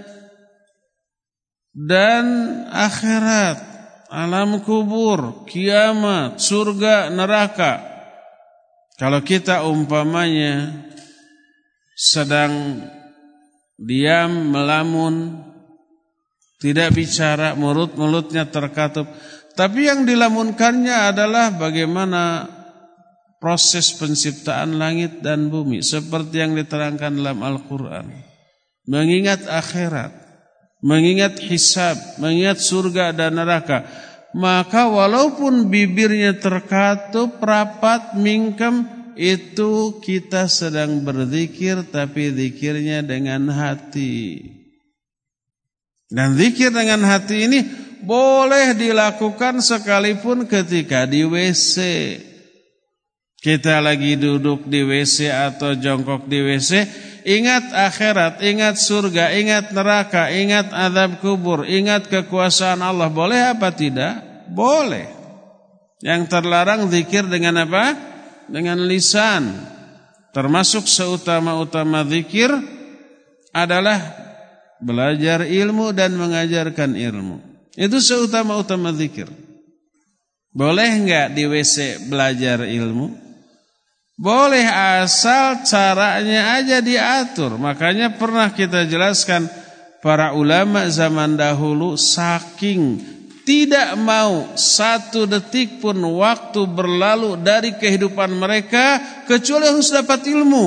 dan akhirat, alam kubur, kiamat, surga, neraka. Kalau kita umpamanya sedang diam, melamun, tidak bicara, mulutnya terkatup, tapi yang dilamunkannya adalah bagaimana proses penciptaan langit dan bumi, seperti yang diterangkan dalam Al-Quran. Mengingat akhirat, mengingat hisab, mengingat surga dan neraka. Maka walaupun bibirnya terkatup, rapat, mingkem, itu kita sedang berzikir, tapi zikirnya dengan hati. Dan zikir dengan hati ini boleh dilakukan sekalipun ketika di WC. Kita lagi duduk di WC atau jongkok di WC, ingat akhirat, ingat surga, ingat neraka, ingat azab kubur, ingat kekuasaan Allah. Boleh apa tidak? Boleh. Yang terlarang zikir dengan apa? Dengan lisan. Termasuk seutama-utama zikir adalah belajar ilmu dan mengajarkan ilmu. Itu seutama-utama zikir. Boleh enggak di WC belajar ilmu? Boleh, asal caranya aja diatur. Makanya pernah kita jelaskan, para ulama zaman dahulu saking tidak mau satu detik pun waktu berlalu dari kehidupan mereka kecuali harus dapat ilmu.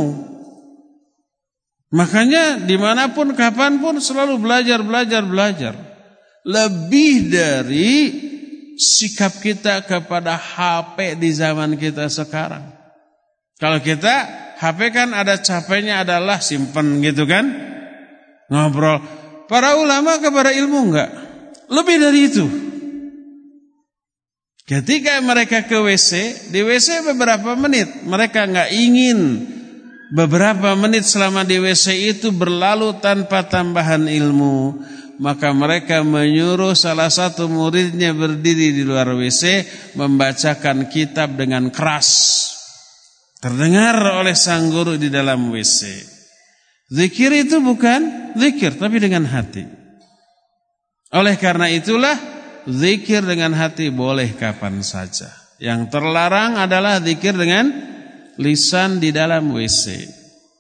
Makanya dimanapun, kapanpun selalu belajar. Lebih dari sikap kita kepada HP di zaman kita sekarang. Kalau kita HP kan ada capeknya, adalah simpen gitu kan, ngobrol. Para ulama kepada ilmu enggak, lebih dari itu. Ketika mereka ke WC, di WC beberapa menit, mereka enggak ingin beberapa menit selama di WC itu berlalu tanpa tambahan ilmu. Maka mereka menyuruh salah satu muridnya berdiri di luar WC membacakan kitab dengan keras, terdengar oleh sang guru di dalam WC. Zikir itu bukan zikir, tapi dengan hati. Oleh karena itulah zikir dengan hati boleh kapan saja. Yang terlarang adalah zikir dengan lisan di dalam WC.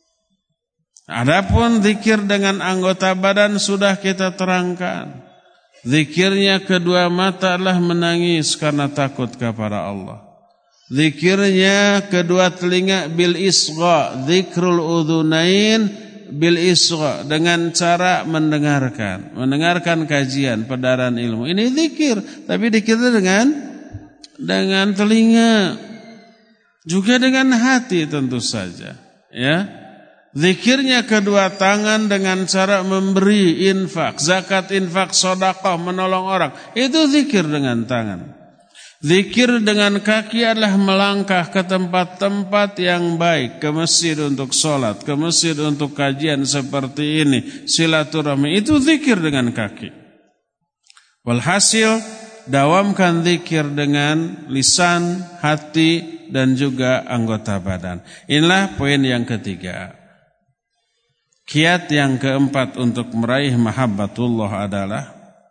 Adapun zikir dengan anggota badan sudah kita terangkan. Zikirnya kedua mata adalah menangis karena takut kepada Allah. Zikirnya kedua telinga bil isgha, zikrul udhunain bil isgha, dengan cara mendengarkan kajian, pedaran ilmu. Ini zikir, tapi zikirnya dengan telinga, juga dengan hati tentu saja, ya. Zikirnya kedua tangan dengan cara memberi infak, zakat, infak, sedekah, menolong orang. Itu zikir dengan tangan. Zikir dengan kaki adalah melangkah ke tempat-tempat yang baik, ke masjid untuk sholat, ke masjid untuk kajian seperti ini, silaturahmi, itu zikir dengan kaki. Walhasil, dawamkan zikir dengan lisan, hati, dan juga anggota badan. Inilah poin yang ketiga. Kiat yang keempat untuk meraih mahabbatullah adalah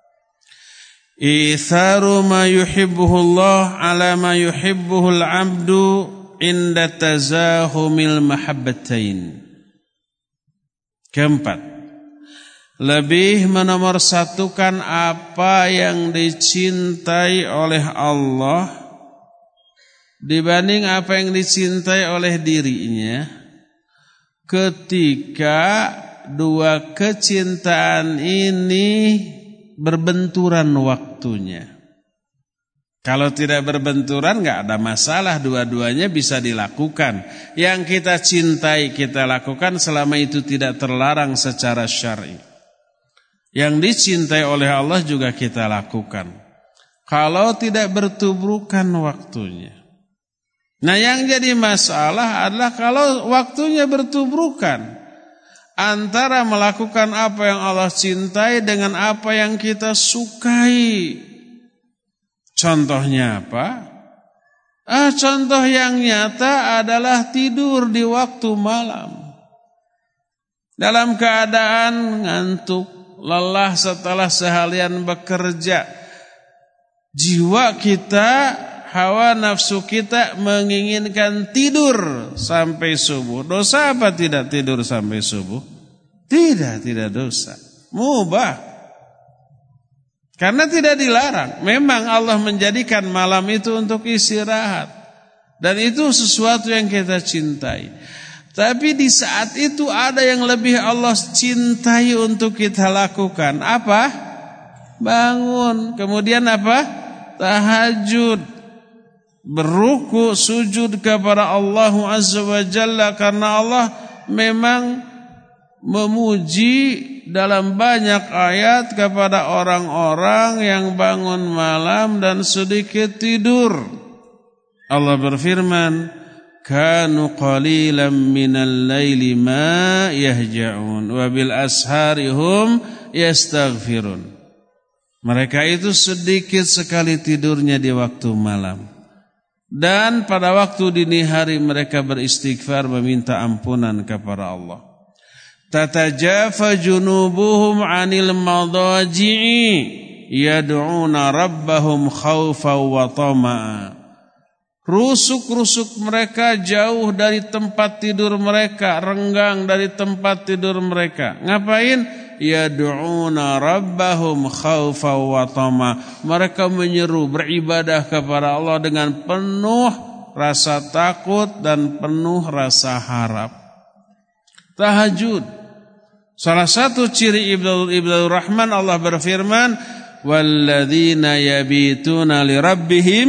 itharu ma yuhibbuhullah ala ma yuhibbuhul abdu inda tazahumil mahabbatain. Keempat, lebih menomorsatukan apa yang dicintai oleh Allah dibanding apa yang dicintai oleh dirinya ketika dua kecintaan ini berbenturan waktunya. Kalau tidak berbenturan enggak ada masalah, dua-duanya bisa dilakukan. Yang kita cintai kita lakukan selama itu tidak terlarang secara syar'i. Yang dicintai oleh Allah juga kita lakukan. Kalau tidak bertubrukan waktunya. Nah, yang jadi masalah adalah kalau waktunya bertubrukan antara melakukan apa yang Allah cintai dengan apa yang kita sukai. Contohnya apa? Contoh yang nyata adalah tidur di waktu malam. Dalam keadaan ngantuk, lelah setelah seharian bekerja. Jiwa kita, hawa nafsu kita menginginkan tidur sampai subuh. Dosa apa tidak tidur sampai subuh? Tidak dosa. Mubah. Karena tidak dilarang. Memang Allah menjadikan malam itu untuk istirahat. Dan itu sesuatu yang kita cintai. Tapi di saat itu ada yang lebih Allah cintai untuk kita lakukan. Apa? Bangun. Kemudian apa? Tahajud. Berruku, sujud kepada Allah Azza wa Jalla. Karena Allah memang memuji dalam banyak ayat kepada orang-orang yang bangun malam dan sedikit tidur. Allah berfirman, kanu qalilan minal laili ma yahja'un wa bil ashari hum yastaghfirun. Mereka itu sedikit sekali tidurnya di waktu malam. Dan pada waktu dini hari mereka beristighfar meminta ampunan kepada Allah. Tatajafa junubuhum 'anil madaji'i yad'una rabbahum khaufan wa tama'a. Rusuk-rusuk mereka jauh dari tempat tidur mereka, renggang dari tempat tidur mereka. Ngapain? Yad'una rabbahum khaufan wa tama'a. Mereka menyeru beribadah kepada Allah dengan penuh rasa takut dan penuh rasa harap. Tahajud. Salah satu ciri ibadur rahman, Allah berfirman, walladzina yabituna lirabbihim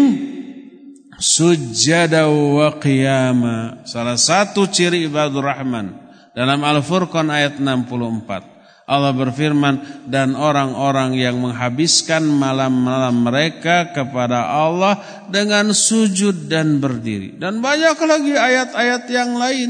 sujjada wa qiyama. Salah satu ciri ibadur rahman dalam Al-Furqan ayat 64. Allah berfirman, dan orang-orang yang menghabiskan malam-malam mereka kepada Allah dengan sujud dan berdiri. Dan banyak lagi ayat-ayat yang lain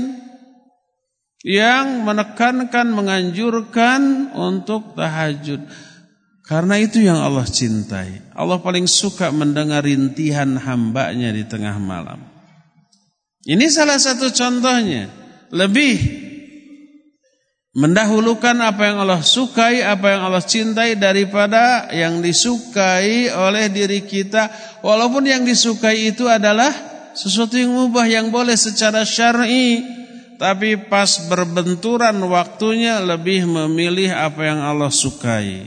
yang menekankan, menganjurkan untuk tahajud. Karena itu yang Allah cintai. Allah paling suka mendengar rintihan hambanya di tengah malam. Ini salah satu contohnya. Lebih mendahulukan apa yang Allah sukai, apa yang Allah cintai daripada yang disukai oleh diri kita. Walaupun yang disukai itu adalah sesuatu yang mubah, yang boleh secara syar'i. Tapi pas berbenturan waktunya lebih memilih apa yang Allah sukai.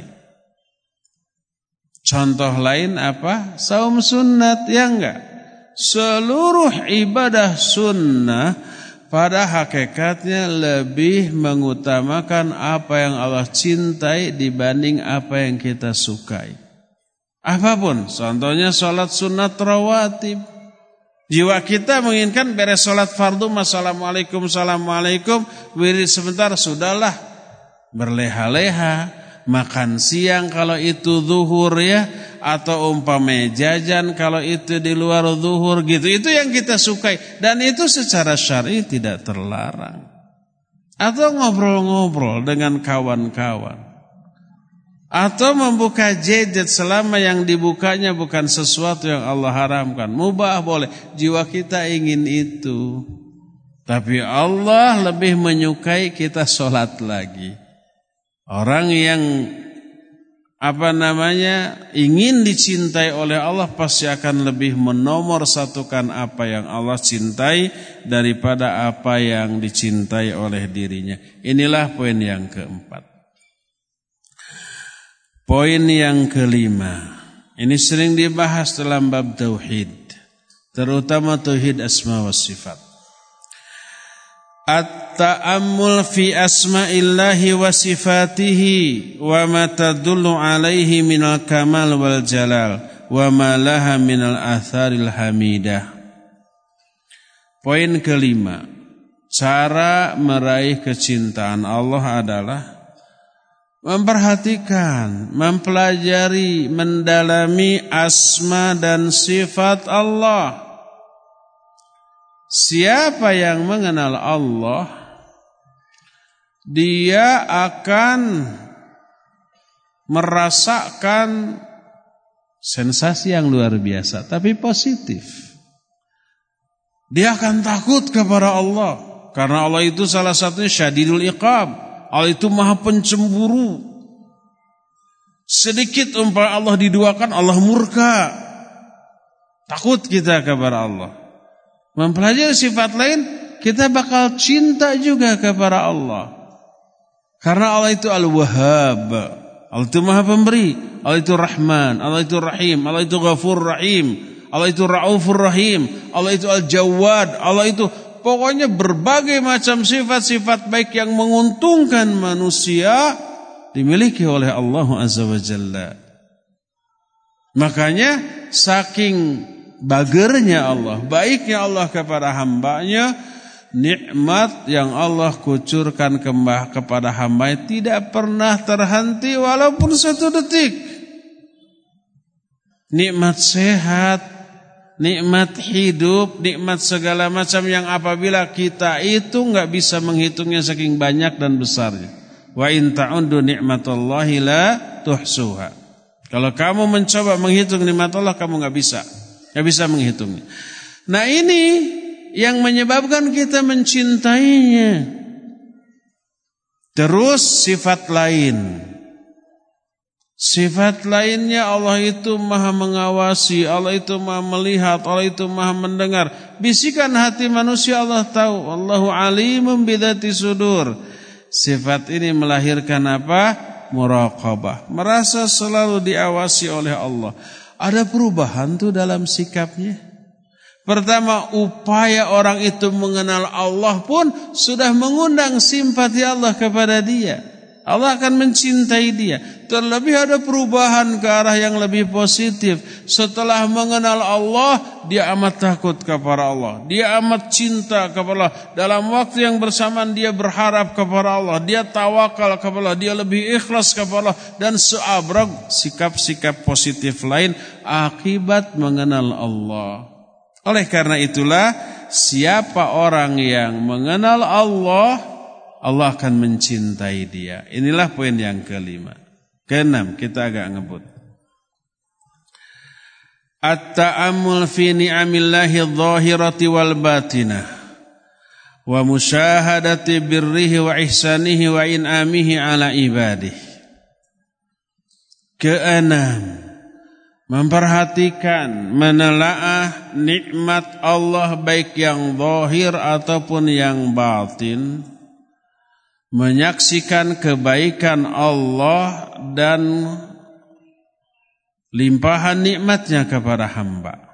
Contoh lain apa? Saum sunnat, ya enggak? Seluruh ibadah sunnah pada hakikatnya lebih mengutamakan apa yang Allah cintai dibanding apa yang kita sukai. Apapun, contohnya sholat sunat rawatib. Jiwa kita menginginkan beres sholat fardu, assalamualaikum, assalamualaikum, wirid sebentar, sudahlah. Berleha-leha, makan siang kalau itu zuhur ya, atau umpamanya jajan kalau itu di luar zuhur gitu. Itu yang kita sukai dan itu secara syar'i tidak terlarang. Atau ngobrol-ngobrol dengan kawan-kawan. Atau membuka gadget selama yang dibukanya bukan sesuatu yang Allah haramkan. Mubah boleh, jiwa kita ingin itu. Tapi Allah lebih menyukai kita sholat lagi. Orang yang ingin dicintai oleh Allah pasti akan lebih menomorsatukan apa yang Allah cintai daripada apa yang dicintai oleh dirinya. Inilah poin yang keempat. Poin yang kelima, ini sering dibahas dalam bab tauhid, terutama tauhid asma wa sifat. At-ta'ammul fi asma'illahi wa sifatihi wa ma tadullu alaihi minal kamal wal jalal wa ma laha minal atharil hamidah. Poin kelima, cara meraih kecintaan Allah adalah memperhatikan, mempelajari, mendalami asma dan sifat Allah. Siapa yang mengenal Allah, dia akan merasakan sensasi yang luar biasa, tapi positif. Dia akan takut kepada Allah, karena Allah itu salah satunya syadidul iqab. Allah itu maha pencemburu. Sedikit umpama Allah diduakan, Allah murka. Takut kita kepada Allah. Mempelajari sifat lain, kita bakal cinta juga kepada Allah. Karena Allah itu Al-Wahhab. Allah itu maha pemberi. Allah itu Rahman. Allah itu Rahim. Allah itu Ghafur Rahim. Allah itu Ra'ufur Rahim. Allah itu Al-Jawad. Allah itu pokoknya berbagai macam sifat-sifat baik yang menguntungkan manusia dimiliki oleh Allah Azza wa Jalla. Makanya saking bagernya Allah, baiknya Allah kepada hambanya, nikmat yang Allah kucurkan kepada hamba tidak pernah terhenti walaupun satu detik. Nikmat sehat, nikmat hidup, nikmat segala macam yang apabila kita itu enggak bisa menghitungnya saking banyak dan besarnya. Wa in ta'uddu ni'matallahi la tuhsuha. Kalau kamu mencoba menghitung nikmat Allah, kamu enggak bisa menghitungnya. Nah, ini yang menyebabkan kita mencintainya. Terus sifat lain. Sifat lainnya Allah itu maha mengawasi, Allah itu maha melihat, Allah itu maha mendengar. Bisikan hati manusia Allah tahu. Allahu alimun bidzati sudur. Sifat ini melahirkan apa? Muraqabah. Merasa selalu diawasi oleh Allah. Ada perubahan tuh dalam sikapnya. Pertama, upaya orang itu mengenal Allah pun sudah mengundang simpati Allah kepada dia. Allah akan mencintai dia. Terlebih ada perubahan ke arah yang lebih positif. Setelah mengenal Allah, dia amat takut kepada Allah. Dia amat cinta kepada Allah. Dalam waktu yang bersamaan dia berharap kepada Allah. Dia tawakal kepada Allah. Dia lebih ikhlas kepada Allah. Dan seabrag sikap-sikap positif lain akibat mengenal Allah. Oleh karena itulah, siapa orang yang mengenal Allah, Allah akan mencintai dia. Inilah poin yang kelima. Keenam, kita agak ngebut. At-ta'ammul fi ni'amillahi adh-dhahirati wal batinah wa musyahadati birrihi wa ihsanihi wa in'amihi ala ibadihi. Keenam, memperhatikan, menelaah nikmat Allah baik yang zahir ataupun yang batin. Menyaksikan kebaikan Allah dan limpahan nikmatnya kepada hamba.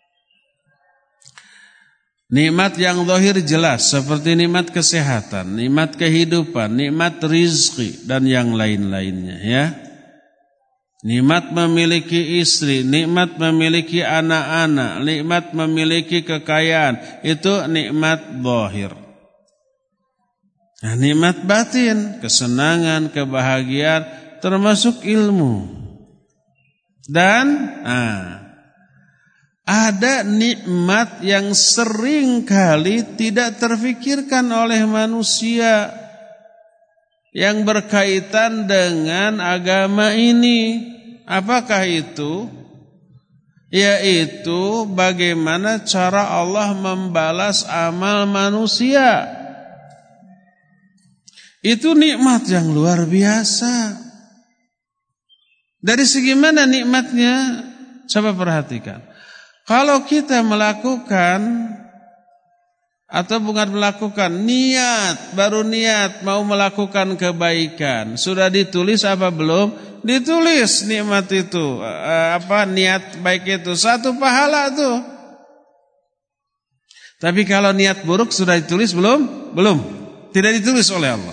Nikmat yang zahir jelas seperti nikmat kesehatan, nikmat kehidupan, nikmat rizki dan yang lain-lainnya ya. Nikmat memiliki istri, nikmat memiliki anak-anak, nikmat memiliki kekayaan, itu nikmat zahir. Nah, nikmat batin, kesenangan, kebahagiaan, termasuk ilmu. Dan ada nikmat yang sering kali tidak terfikirkan oleh manusia yang berkaitan dengan agama ini. Apakah itu? Yaitu bagaimana cara Allah membalas amal manusia. Itu nikmat yang luar biasa. Dari segi mana nikmatnya? Coba perhatikan. Kalau kita melakukan atau bukan melakukan, niat, baru niat mau melakukan kebaikan, sudah ditulis apa belum? Ditulis nikmat itu, niat baik itu, 1 pahala tuh. Tapi kalau niat buruk sudah ditulis belum? Belum. Tidak ditulis oleh Allah.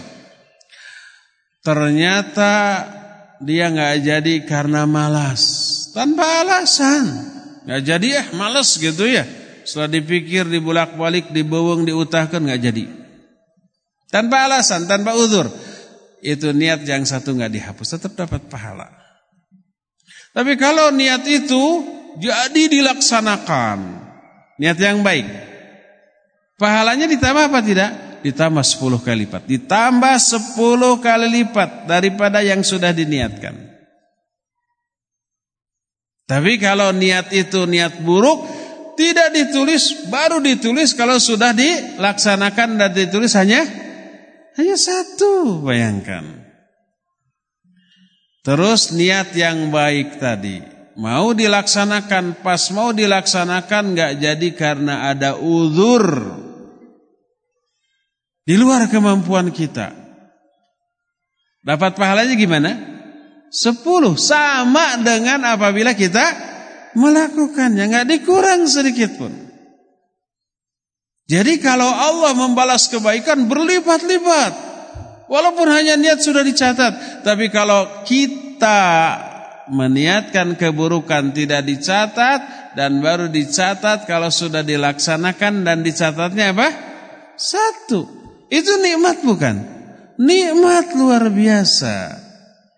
Ternyata dia nggak jadi karena malas, tanpa alasan. Nggak jadi malas gitu ya. Setelah dipikir, dibulak-balik, dibeweng, diutahkan, nggak jadi. Tanpa alasan, tanpa uzur. Itu niat yang satu nggak dihapus, tetap dapat pahala. Tapi kalau niat itu jadi dilaksanakan, niat yang baik, pahalanya ditambah apa tidak? Ditambah 10 kali lipat. Ditambah 10 kali lipat daripada yang sudah diniatkan. Tapi kalau niat itu niat buruk, tidak ditulis, baru ditulis kalau sudah dilaksanakan dan ditulis hanya 1, bayangkan. Terus niat yang baik tadi mau dilaksanakan, pas mau dilaksanakan nggak jadi karena ada uzur di luar kemampuan kita. Dapat pahalanya gimana? 10, sama dengan apabila kita melakukannya, nggak dikurang sedikit pun. Jadi kalau Allah membalas kebaikan berlipat-lipat, walaupun hanya niat sudah dicatat. Tapi kalau kita meniatkan keburukan tidak dicatat, dan baru dicatat kalau sudah dilaksanakan, dan dicatatnya apa? 1. Itu nikmat bukan? Nikmat luar biasa.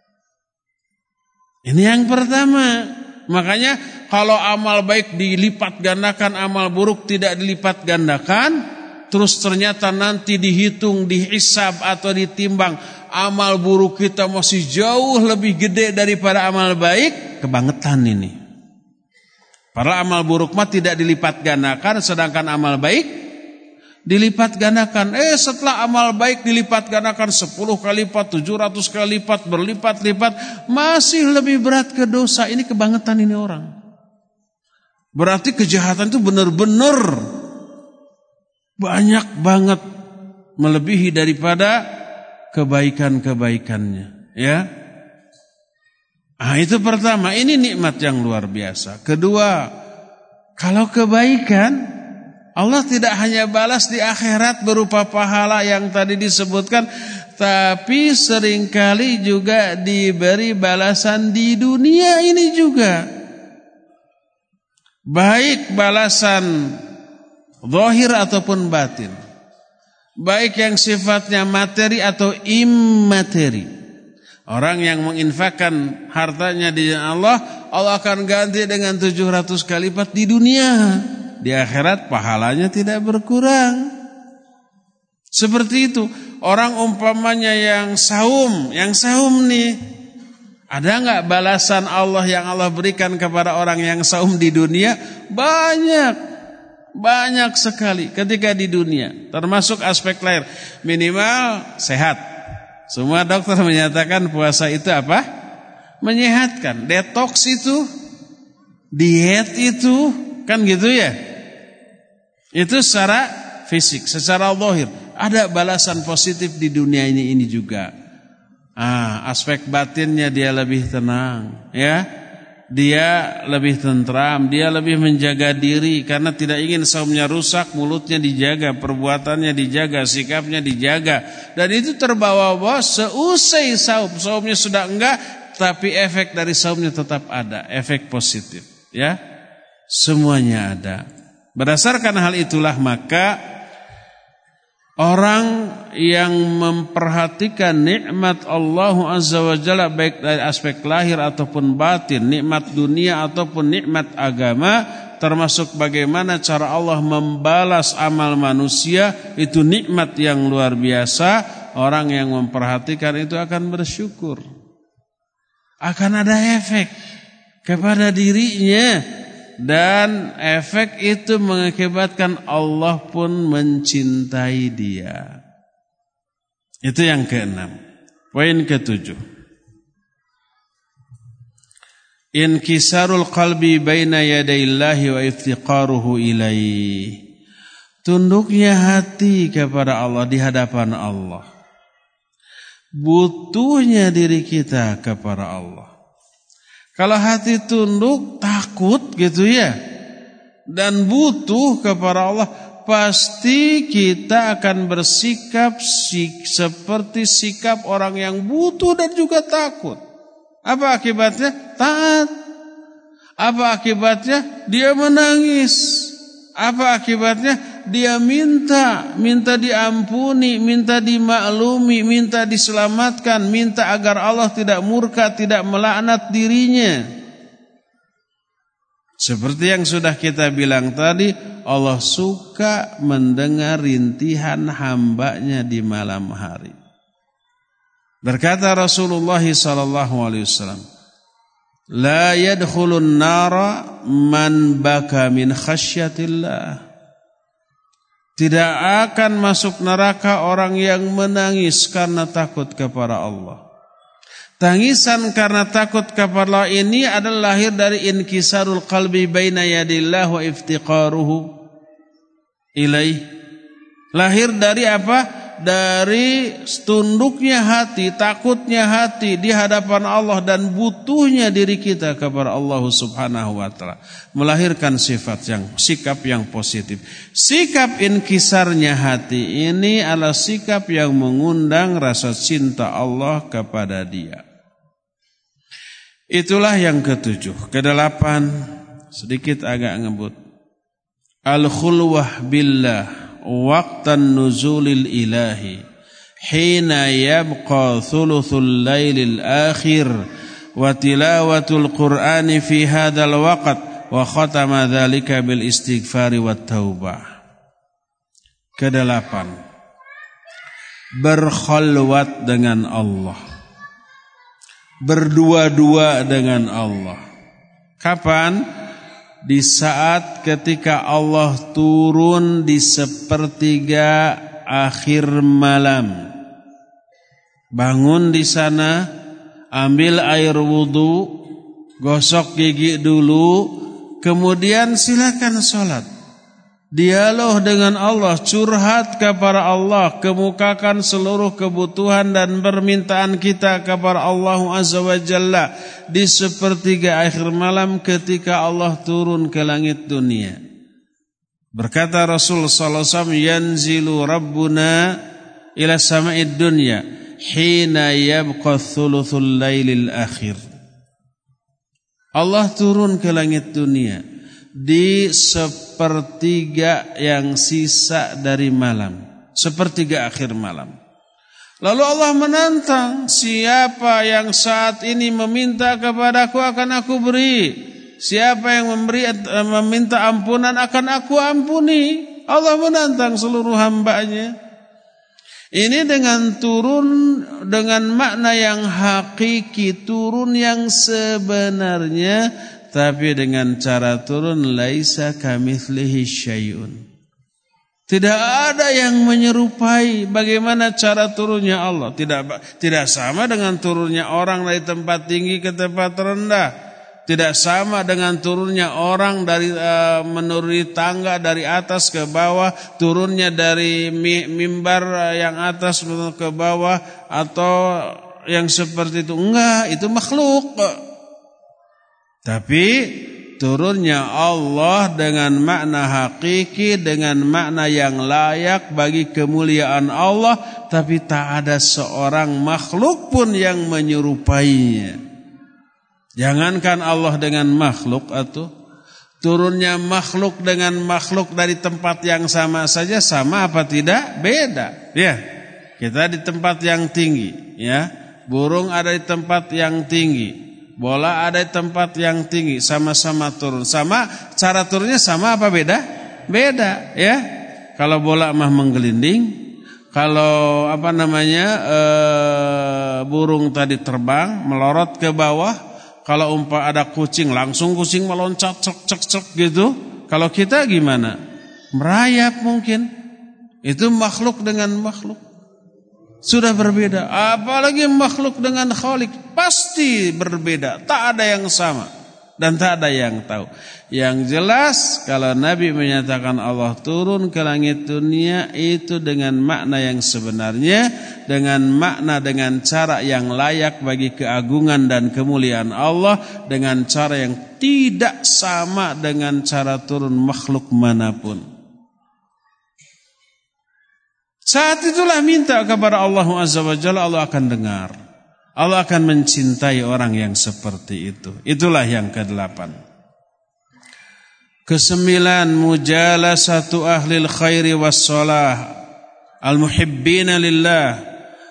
Ini yang pertama. Makanya kalau amal baik dilipat gandakan, amal buruk tidak dilipat gandakan, terus ternyata nanti dihitung, dihisab atau ditimbang, amal buruk kita masih jauh lebih gede daripada amal baik, kebangetan ini. Para amal buruk mah tidak dilipat gandakan, sedangkan amal baik dilipat gandakan. Setelah amal baik dilipat gandakan 10 kali lipat, 700 kali lipat, berlipat-lipat, masih lebih berat ke dosa. Ini kebangetan ini orang. Berarti kejahatan itu benar-benar banyak banget, melebihi daripada kebaikan-kebaikannya, ya. Itu pertama, ini nikmat yang luar biasa. Kedua, kalau kebaikan Allah tidak hanya balas di akhirat berupa pahala yang tadi disebutkan, tapi seringkali juga diberi balasan di dunia ini juga. Baik balasan zahir ataupun batin. Baik yang sifatnya materi atau immateri. Orang yang menginfakkan hartanya di jalan Allah, Allah akan ganti dengan 700 kali lipat di dunia. Di akhirat pahalanya tidak berkurang. Seperti itu. Orang umpamanya yang saum nih, ada enggak balasan Allah yang Allah berikan kepada orang yang saum di dunia? Banyak sekali ketika di dunia. Termasuk aspek lahir, minimal sehat. Semua dokter menyatakan puasa itu apa? Menyehatkan. Detox itu, diet itu, kan gitu ya. Itu secara fisik, secara zahir. Ada balasan positif di dunia ini juga. Aspek batinnya dia lebih tenang, ya. Dia lebih tentram, dia lebih menjaga diri karena tidak ingin saumnya rusak, mulutnya dijaga, perbuatannya dijaga, sikapnya dijaga. Dan itu terbawa-bawa seusai saumnya sudah enggak, tapi efek dari saumnya tetap ada, efek positif, ya. Semuanya ada. Berdasarkan hal itulah maka Orang yang memperhatikan nikmat Allah Azza wa Jalla baik dari aspek lahir ataupun batin, nikmat dunia ataupun nikmat agama, termasuk bagaimana cara Allah membalas amal manusia, itu nikmat yang luar biasa. Orang yang memperhatikan itu akan bersyukur. Akan ada efek kepada dirinya, dan efek itu mengakibatkan Allah pun mencintai dia. Itu yang keenam. Poin ketujuh, inkisarul qalbi baina yadayillahi wa iftiqaruhu ilaih. Tunduknya hati kepada Allah di hadapan Allah, butuhnya diri kita kepada Allah. Kalau hati tunduk, takut gitu ya, dan butuh kepada Allah, pasti kita akan bersikap seperti sikap orang yang butuh dan juga takut. Apa akibatnya? Taat. Apa akibatnya? Dia menangis. Apa akibatnya? Dia minta diampuni, minta dimaklumi, minta diselamatkan, minta agar Allah tidak murka, tidak melaknat dirinya. Seperti yang sudah kita bilang tadi, Allah suka mendengar rintihan hambanya di malam hari. Berkata Rasulullah SAW, la yadkhulun nara man baka min khasyatillah. Tidak akan masuk neraka orang yang menangis karena takut kepada Allah. Tangisan karena takut kepada Allah ini adalah lahir dari inkisarul qalbi baina yadillah wa iftiqaruhu ilaih. Lahir dari apa? Dari tunduknya hati, takutnya hati di hadapan Allah, dan butuhnya diri kita kepada Allah Subhanahu wa ta'ala. Melahirkan sikap yang positif. Sikap inkisarnya hati ini adalah sikap yang mengundang rasa cinta Allah kepada dia. Itulah yang ketujuh. Kedelapan, sedikit agak ngebut. Al-khulwah billah waqtan nuzulil ilahi hina yabqa thuluthul lailil akhir wa tilawatul qur'ani fi hadzal waqt wa khatama dzalika bil istighfari wat taubah. Kedelapan, berkhalwat dengan Allah, berdua-dua dengan Allah. Kapan? Di saat ketika Allah turun di sepertiga akhir malam. Bangun di sana, ambil air wudu, gosok gigi dulu, kemudian silakan sholat. Dialog dengan Allah, curhat kepada Allah, kemukakan seluruh kebutuhan dan permintaan kita kepada Allah Azza wa Jalla di sepertiga akhir malam ketika Allah turun ke langit dunia. Berkata Rasul sallallahu alaihi wasallam, yanzilu rabbuna ila sama'id dunya hina yabqa thuluthul lailil akhir. Allah turun ke langit dunia di sepertiga yang sisa dari malam, sepertiga akhir malam. Lalu Allah menantang, siapa yang saat ini meminta kepadaku akan aku beri. Siapa yang meminta ampunan akan aku ampuni. Allah menantang seluruh hambanya. Ini dengan turun dengan makna yang hakiki, turun yang sebenarnya, tapi dengan cara turun laisa kamitslihi syai'un. Tidak ada yang menyerupai bagaimana cara turunnya Allah. Tidak sama dengan turunnya orang dari tempat tinggi ke tempat rendah. Tidak sama dengan turunnya orang dari menuruni tangga dari atas ke bawah, turunnya dari mimbar yang atas ke bawah, atau yang seperti itu. Enggak, itu makhluk. Tapi turunnya Allah dengan makna hakiki, dengan makna yang layak bagi kemuliaan Allah, tapi tak ada seorang makhluk pun yang menyerupainya. Jangankan Allah dengan makhluk, atau Turunnya makhluk dengan makhluk dari tempat yang sama saja sama apa tidak? Beda. Ya. Kita di tempat yang tinggi, ya. Burung ada di tempat yang tinggi. Bola ada di tempat yang tinggi, sama-sama turun. Sama cara turunnya sama apa beda? Beda, ya. Kalau bola mah menggelinding, kalau burung tadi terbang melorot ke bawah. Kalau ada kucing, langsung kucing meloncat cek gitu. Kalau kita gimana? Merayap mungkin. Itu makhluk dengan makhluk. Sudah berbeda. Apalagi makhluk dengan Khalik. Pasti berbeda. Tak ada yang sama. Dan tak ada yang tahu. Yang jelas kalau Nabi menyatakan Allah turun ke langit dunia, itu dengan makna yang sebenarnya, dengan makna dengan cara yang layak bagi keagungan dan kemuliaan Allah, dengan cara yang tidak sama dengan cara turun makhluk manapun. Saat itulah minta kepada Allah Azza wa Jalla, Allah akan dengar. Allah akan mencintai orang yang seperti itu. Itulah yang ke-8. Ke-9, mujalasatu ahlil khairi wassalah al-muhibbina lillah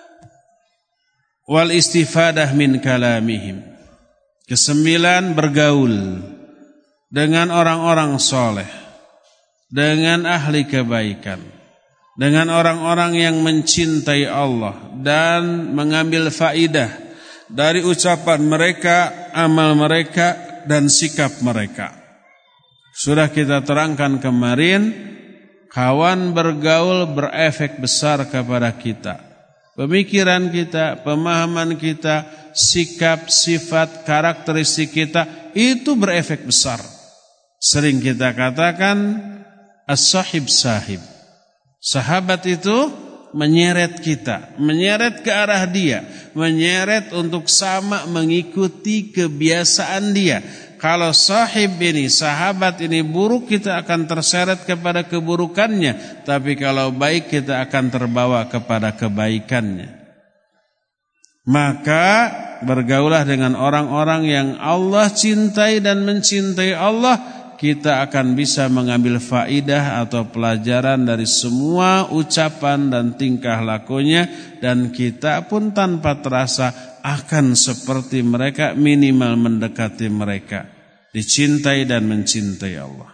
wal istifadah min kalamihim. Ke-9, bergaul dengan orang-orang soleh, dengan ahli kebaikan, dengan orang-orang yang mencintai Allah dan mengambil faidah dari ucapan mereka, amal mereka, dan sikap mereka. Sudah kita terangkan kemarin, kawan bergaul berefek besar kepada kita. Pemikiran kita, pemahaman kita, sikap, sifat, karakteristik kita, itu berefek besar. Sering kita katakan, as-sahib sahib. Sahabat itu menyeret kita, menyeret ke arah dia, menyeret untuk sama mengikuti kebiasaan dia. Kalau sahib ini, sahabat ini buruk, kita akan terseret kepada keburukannya. Tapi kalau baik, kita akan terbawa kepada kebaikannya. Maka bergaulah dengan orang-orang yang Allah cintai dan mencintai Allah. Kita akan bisa mengambil faidah atau pelajaran dari semua ucapan dan tingkah lakunya, dan kita pun tanpa terasa akan seperti mereka, minimal mendekati mereka, dicintai dan mencintai Allah.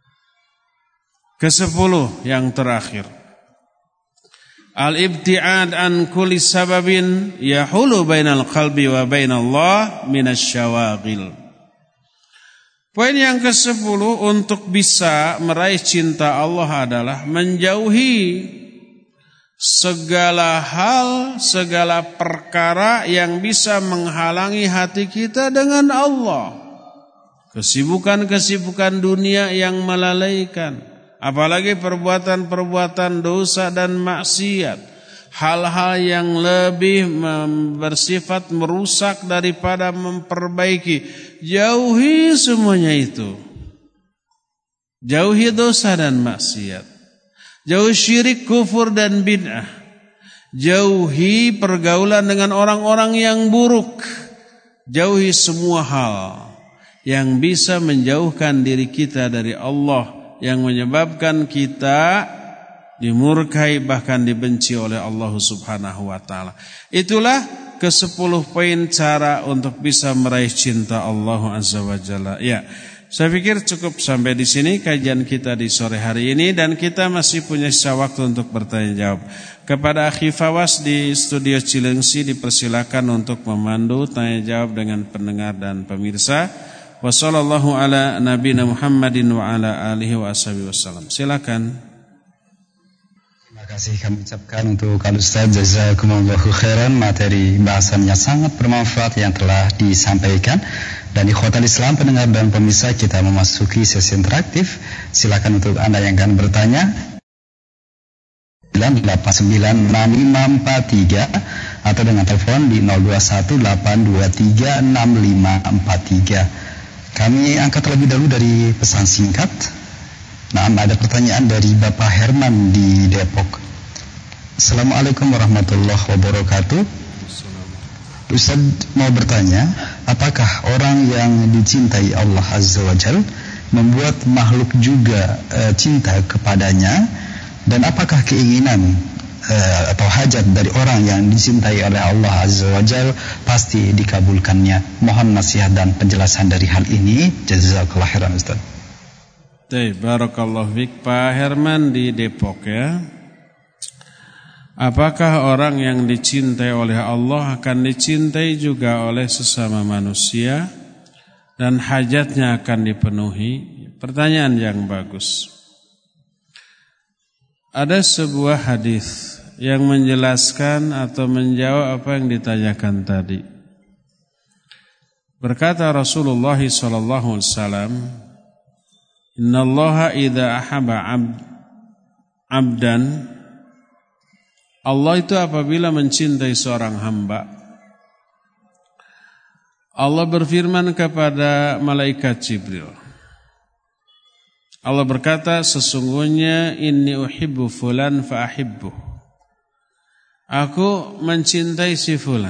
Ke-10 yang terakhir, al-ibti'ad an kulli sababin yahulu bainal qalbi wa bainallah minasyawagil. Poin yang ke-10 untuk bisa meraih cinta Allah adalah menjauhi segala hal, segala perkara yang bisa menghalangi hati kita dengan Allah. Kesibukan-kesibukan dunia yang melalaikan, apalagi perbuatan-perbuatan dosa dan maksiat. Hal-hal yang lebih bersifat merusak daripada memperbaiki. Jauhi semuanya itu. Jauhi dosa dan maksiat. Jauhi syirik, kufur dan bid'ah. Jauhi pergaulan dengan orang-orang yang buruk. Jauhi semua hal yang bisa menjauhkan diri kita dari Allah, yang menyebabkan kita dimurkai bahkan dibenci oleh Allah Subhanahu wa taala. Itulah ke-10 poin cara untuk bisa meraih cinta Allah Azza wa Jalla. Ya, saya pikir cukup sampai di sini kajian kita di sore hari ini, dan kita masih punya sisa waktu untuk bertanya jawab. Kepada Akhi Fawas di studio Cilengsi dipersilakan untuk memandu tanya jawab dengan pendengar dan pemirsa. Wassallallahu ala nabiyina Muhammadin wa ala alihi wa ashabihi wasallam. Silakan. Terima kasih kami ucapkan untuk Al-Ustaz, jazakumullahu khairan, materi bahasannya sangat bermanfaat yang telah disampaikan. Dan ikhwatal Islam, pendengar dan pemirsa, kita memasuki sesi interaktif. Silakan untuk Anda yang akan bertanya 9896543 atau dengan telepon di 0218236543. Kami angkat terlebih dahulu dari pesan singkat. Nah, ada pertanyaan dari Bapak Herman di Depok. Assalamualaikum warahmatullahi wabarakatuh. Ustaz mau bertanya, apakah orang yang dicintai Allah Azza wa Jalla membuat makhluk juga cinta kepadanya, dan apakah keinginan atau hajat dari orang yang dicintai oleh Allah Azza wa Jalla pasti dikabulkannya. Mohon nasihat dan penjelasan dari hal ini. Jazakallahu khairan Ustaz. Barakallahu fiik. Pak Herman di Depok ya. Apakah orang yang dicintai oleh Allah akan dicintai juga oleh sesama manusia dan hajatnya akan dipenuhi? Pertanyaan yang bagus. Ada sebuah hadis yang menjelaskan atau menjawab apa yang ditanyakan tadi. Berkata Rasulullah sallallahu alaihi wasallam, "Innallaha idza ahabba 'abdan," Allah itu apabila mencintai seorang hamba, Allah berfirman kepada malaikat Jibril. Allah berkata, sesungguhnya inni uhibbu fulan fa ahibbuh. Aku mencintai si fulan.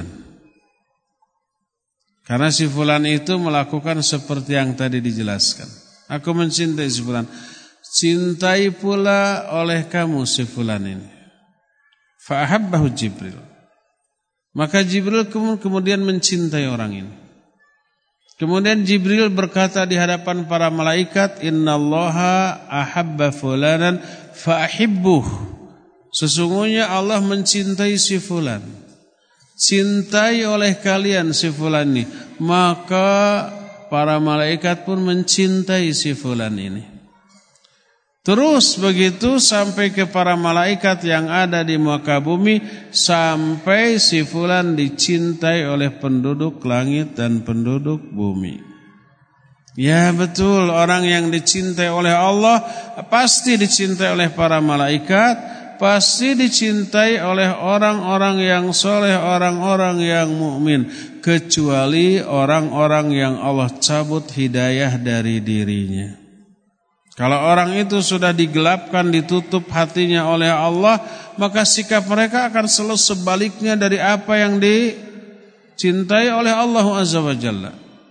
Karena si fulan itu melakukan seperti yang tadi dijelaskan. Aku mencintai si fulan. Cintai pula oleh kamu si fulan ini. Fa ahabbahu Jibril. Maka Jibril kemudian mencintai orang ini. Kemudian Jibril berkata di hadapan para malaikat, "Innallaha ahabba fulanan fa ahibbuh." Sesungguhnya Allah mencintai si fulan. Cintai oleh kalian si fulan ini. Maka para malaikat pun mencintai si fulan ini. Terus begitu sampai ke para malaikat yang ada di muka bumi, sampai si fulan dicintai oleh penduduk langit dan penduduk bumi. Ya betul, orang yang dicintai oleh Allah pasti dicintai oleh para malaikat, pasti dicintai oleh orang-orang yang soleh, orang-orang yang mukmin, kecuali orang-orang yang Allah cabut hidayah dari dirinya. Kalau orang itu sudah digelapkan, ditutup hatinya oleh Allah, maka sikap mereka akan selalu sebaliknya dari apa yang dicintai oleh Allah Azza wa Jalla.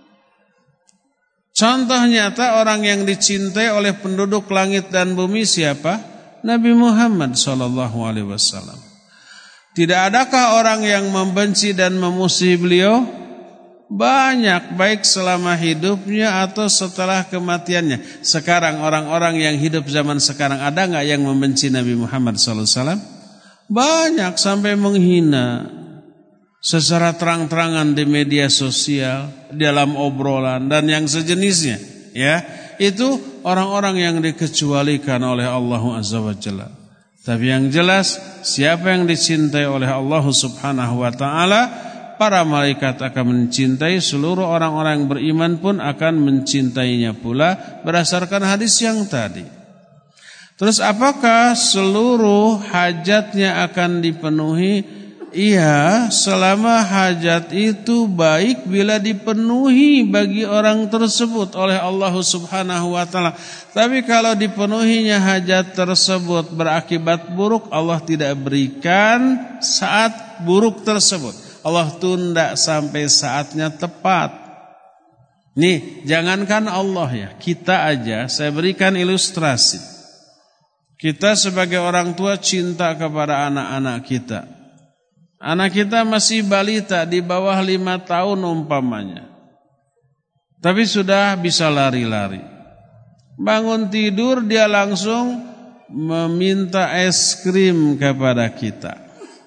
Contoh nyata orang yang dicintai oleh penduduk langit dan bumi siapa? Nabi Muhammad SAW. Tidak adakah orang yang membenci dan memusuhi beliau? Banyak, baik selama hidupnya atau setelah kematiannya. Sekarang orang-orang yang hidup zaman sekarang ada nggak yang membenci Nabi Muhammad SAW? Banyak, sampai menghina secara terang-terangan di media sosial, dalam obrolan dan yang sejenisnya. Ya, itu orang-orang yang dikecualikan oleh Allah Azza wa Jalla. Tapi yang jelas, siapa yang dicintai oleh Allah Subhanahu wa Ta'ala, para malaikat akan mencintai, seluruh orang-orang yang beriman pun akan mencintainya pula berdasarkan hadis yang tadi. Terus apakah seluruh hajatnya akan dipenuhi? Iya, selama hajat itu baik bila dipenuhi bagi orang tersebut oleh Allah Subhanahu wa Ta'ala. Tapi kalau dipenuhinya hajat tersebut berakibat buruk, Allah tidak berikan saat buruk tersebut. Allah tunda sampai saatnya tepat. Nih, jangankan Allah ya, kita aja, saya berikan ilustrasi. Kita sebagai orang tua cinta kepada anak-anak kita. Anak kita masih balita, di bawah 5 tahun umpamanya. Tapi sudah bisa lari-lari. Bangun tidur dia langsung meminta es krim kepada kita.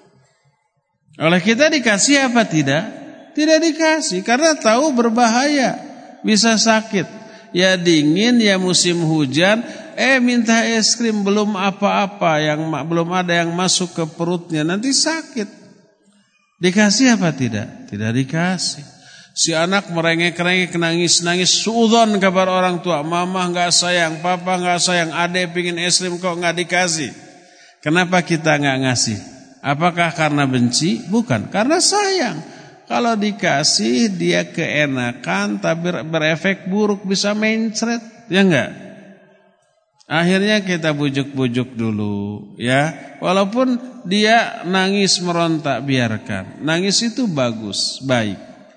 Oleh kita dikasih apa tidak? Tidak dikasih, karena tahu berbahaya, bisa sakit. Ya dingin, ya musim hujan, minta es krim, belum apa-apa, belum ada yang masuk ke perutnya, nanti sakit. Dikasih apa tidak? Tidak dikasih. Si anak merengek-rengek, nangis-nangis, suudzon kepada orang tua, mama enggak sayang, papa enggak sayang, adek pingin es krim kok enggak dikasih. Kenapa kita enggak ngasih? Apakah karena benci? Bukan, karena sayang. Kalau dikasih dia keenakan, tapi berefek buruk, bisa mencret, ya enggak? Akhirnya kita bujuk-bujuk dulu, ya. Walaupun dia nangis merontak, biarkan. Nangis itu bagus, baik.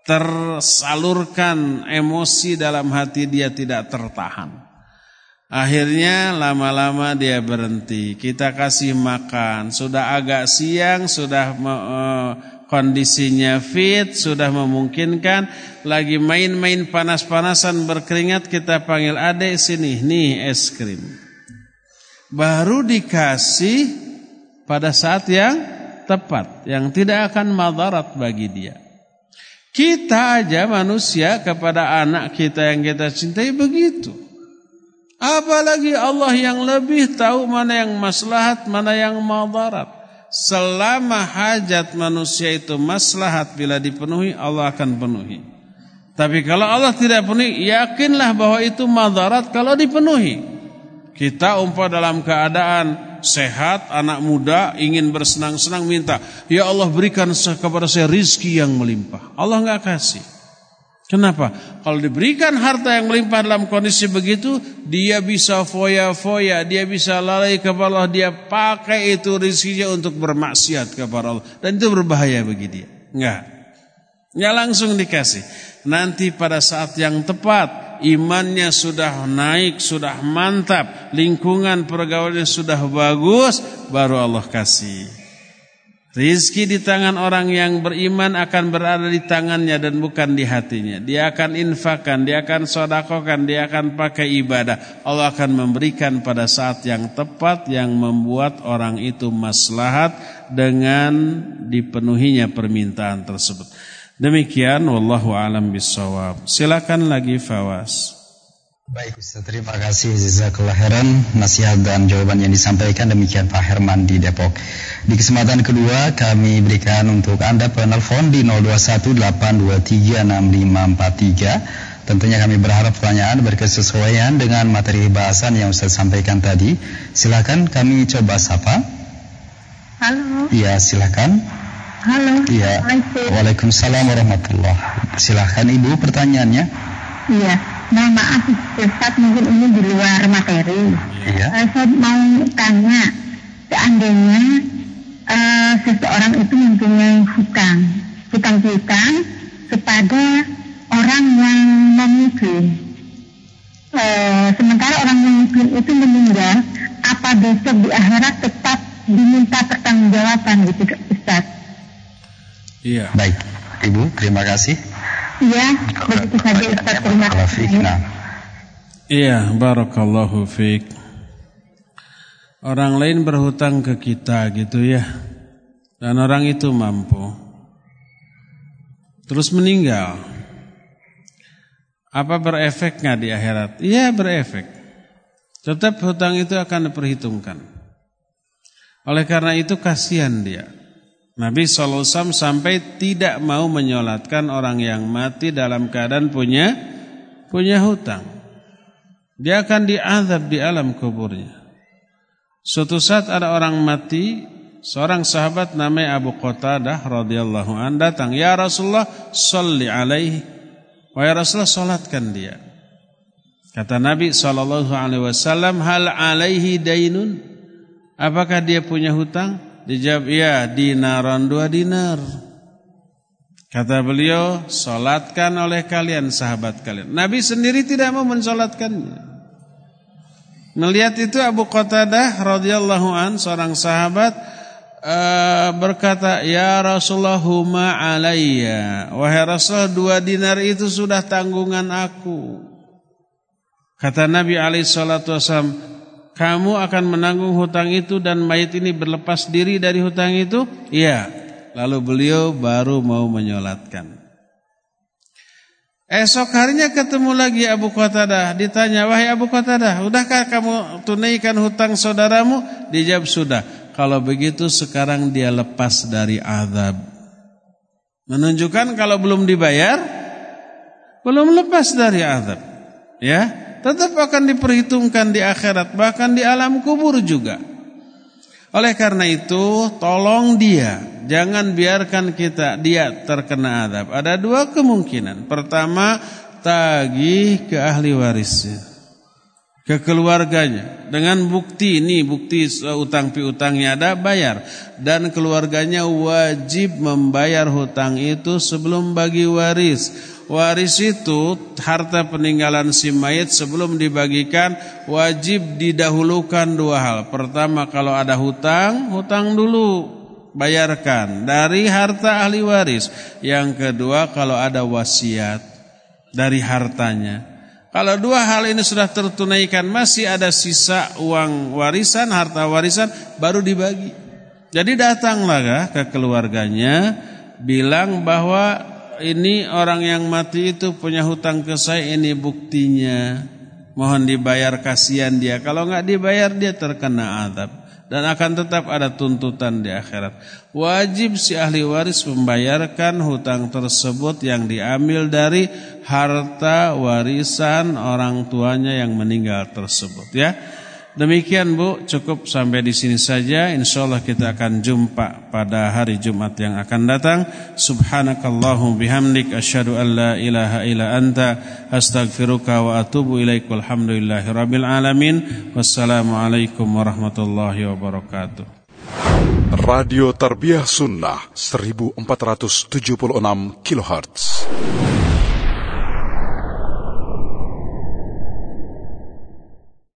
tersalurkan emosi dalam hati dia tidak tertahan. Akhirnya lama-lama dia berhenti. Kita kasih makan, sudah agak siang, sudah kondisinya fit, sudah memungkinkan, lagi main-main panas-panasan berkeringat, kita panggil, adek sini, nih es krim. Baru dikasih pada saat yang tepat, yang tidak akan madarat bagi dia. Kita aja manusia kepada anak kita yang kita cintai begitu. Apalagi Allah yang lebih tahu mana yang maslahat, mana yang madarat. Selama hajat manusia itu maslahat, bila dipenuhi Allah akan penuhi. Tapi kalau Allah tidak penuhi, yakinlah bahwa itu madarat kalau dipenuhi. Kita umpah dalam keadaan sehat, anak muda ingin bersenang-senang, minta, ya Allah berikan kepada saya rizki yang melimpah. Allah enggak kasih. Kenapa? Kalau diberikan harta yang melimpah dalam kondisi begitu, dia bisa foya-foya, dia bisa lalai kepada Allah, dia pakai itu rezekinya untuk bermaksiat kepada Allah, dan itu berbahaya bagi dia. Enggak langsung dikasih. Nanti pada saat yang tepat, imannya sudah naik, sudah mantap, lingkungan pergaulannya sudah bagus, baru Allah kasih. Rizki di tangan orang yang beriman akan berada di tangannya dan bukan di hatinya. Dia akan infakkan, dia akan sodakokan, dia akan pakai ibadah. Allah akan memberikan pada saat yang tepat yang membuat orang itu maslahat dengan dipenuhinya permintaan tersebut. Demikian, wallahu a'lam bishawab. Silakan lagi Fawaz. Baik Ustaz, terima kasih jazakallahu khairan nasihat dan jawaban yang disampaikan. Demikian Pak Herman di Depok. Di kesempatan kedua kami berikan untuk Anda penelpon di 0218236543. Tentunya kami berharap pertanyaan berkesesuaian dengan materi bahasan yang Ustaz sampaikan tadi. Silakan kami coba sapa. Halo. Iya, silakan. Halo. Iya. Waalaikumsalam warahmatullahi. Silakan Ibu pertanyaannya. Iya. Nah, maaf Ustaz, mungkin ini di luar materi. Iya. Saya mau tanya, seandainya seseorang itu mempunyai hutang piutang kepada orang yang memiskin. Sementara orang yang miskin itu meninggal, apa besok di akhirat tetap diminta pertanggungjawaban gitu Ustaz? Iya. Baik, Ibu, terima kasih. Iya, begitu saja Ustaz, terima kasih. Iya, barakallahu fiik. Orang lain berhutang ke kita gitu ya, dan orang itu mampu, terus meninggal. Apa berefeknya di akhirat? Iya, berefek. Tetap hutang itu akan diperhitungkan. Oleh karena itu kasihan dia. Nabi SAW sampai tidak mau menyolatkan orang yang mati dalam keadaan punya hutang. Dia akan diazab di alam kuburnya. Suatu saat ada orang mati, seorang sahabat namanya Abu Qatadah radhiyallahu anhu datang, "Ya Rasulullah, sholli alaihi." Wahai Rasulullah, salatkan dia. Kata Nabi SAW, "Hal alaihi dainun?" Apakah dia punya hutang? Dijawab, ya, dinaran 2 dinar. Kata beliau, solatkan oleh kalian sahabat kalian. Nabi sendiri tidak mau mensolatkannya. Melihat itu Abu Qatadah radhiyallahu an, seorang sahabat, berkata, ya Rasulullah huma alayya. Wahai Rasulullah, 2 dinar itu sudah tanggungan aku. Kata Nabi SAW, kamu akan menanggung hutang itu dan mayit ini berlepas diri dari hutang itu? Iya. Lalu beliau baru mau menyolatkan. Esok harinya ketemu lagi Abu Qatadah. Ditanya, wahai Abu Qatadah, udahkah kamu tunaikan hutang saudaramu? Dijawab, sudah. Kalau begitu sekarang dia lepas dari azab. Menunjukkan kalau belum dibayar, belum lepas dari azab. Ya. Tetap akan diperhitungkan di akhirat, bahkan di alam kubur juga. Oleh karena itu, tolong dia, jangan biarkan dia terkena azab. Ada 2 kemungkinan. Pertama, tagih ke ahli warisnya. ke keluarganya dengan bukti ini, bukti utang piutangnya ada, bayar, dan keluarganya wajib membayar hutang itu sebelum bagi waris. Waris itu harta peninggalan si mayit sebelum dibagikan wajib didahulukan dua hal. Pertama, kalau ada hutang dulu bayarkan dari harta ahli waris. Yang kedua, kalau ada wasiat dari hartanya. Kalau dua hal ini sudah tertunaikan, masih ada sisa uang warisan, harta warisan, baru dibagi. Jadi datanglah ke keluarganya, bilang bahwa ini orang yang mati itu punya hutang ke saya, ini buktinya, mohon dibayar, kasihan dia. Kalau enggak dibayar dia terkena azab dan akan tetap ada tuntutan di akhirat. Wajib si ahli waris membayarkan hutang tersebut yang diambil dari harta warisan orang tuanya yang meninggal tersebut, ya. Demikian Bu, cukup sampai di sini saja. Insyaallah kita akan jumpa pada hari Jumat yang akan datang. Subhanakallahumma bihamdik asyhadu an la ilaha illa anta astaghfiruka wa atubu ilaik. Walhamdulillahirabbil alamin. Wassalamualaikum warahmatullahi wabarakatuh. Radio Tarbiyah Sunnah 1476 kHz.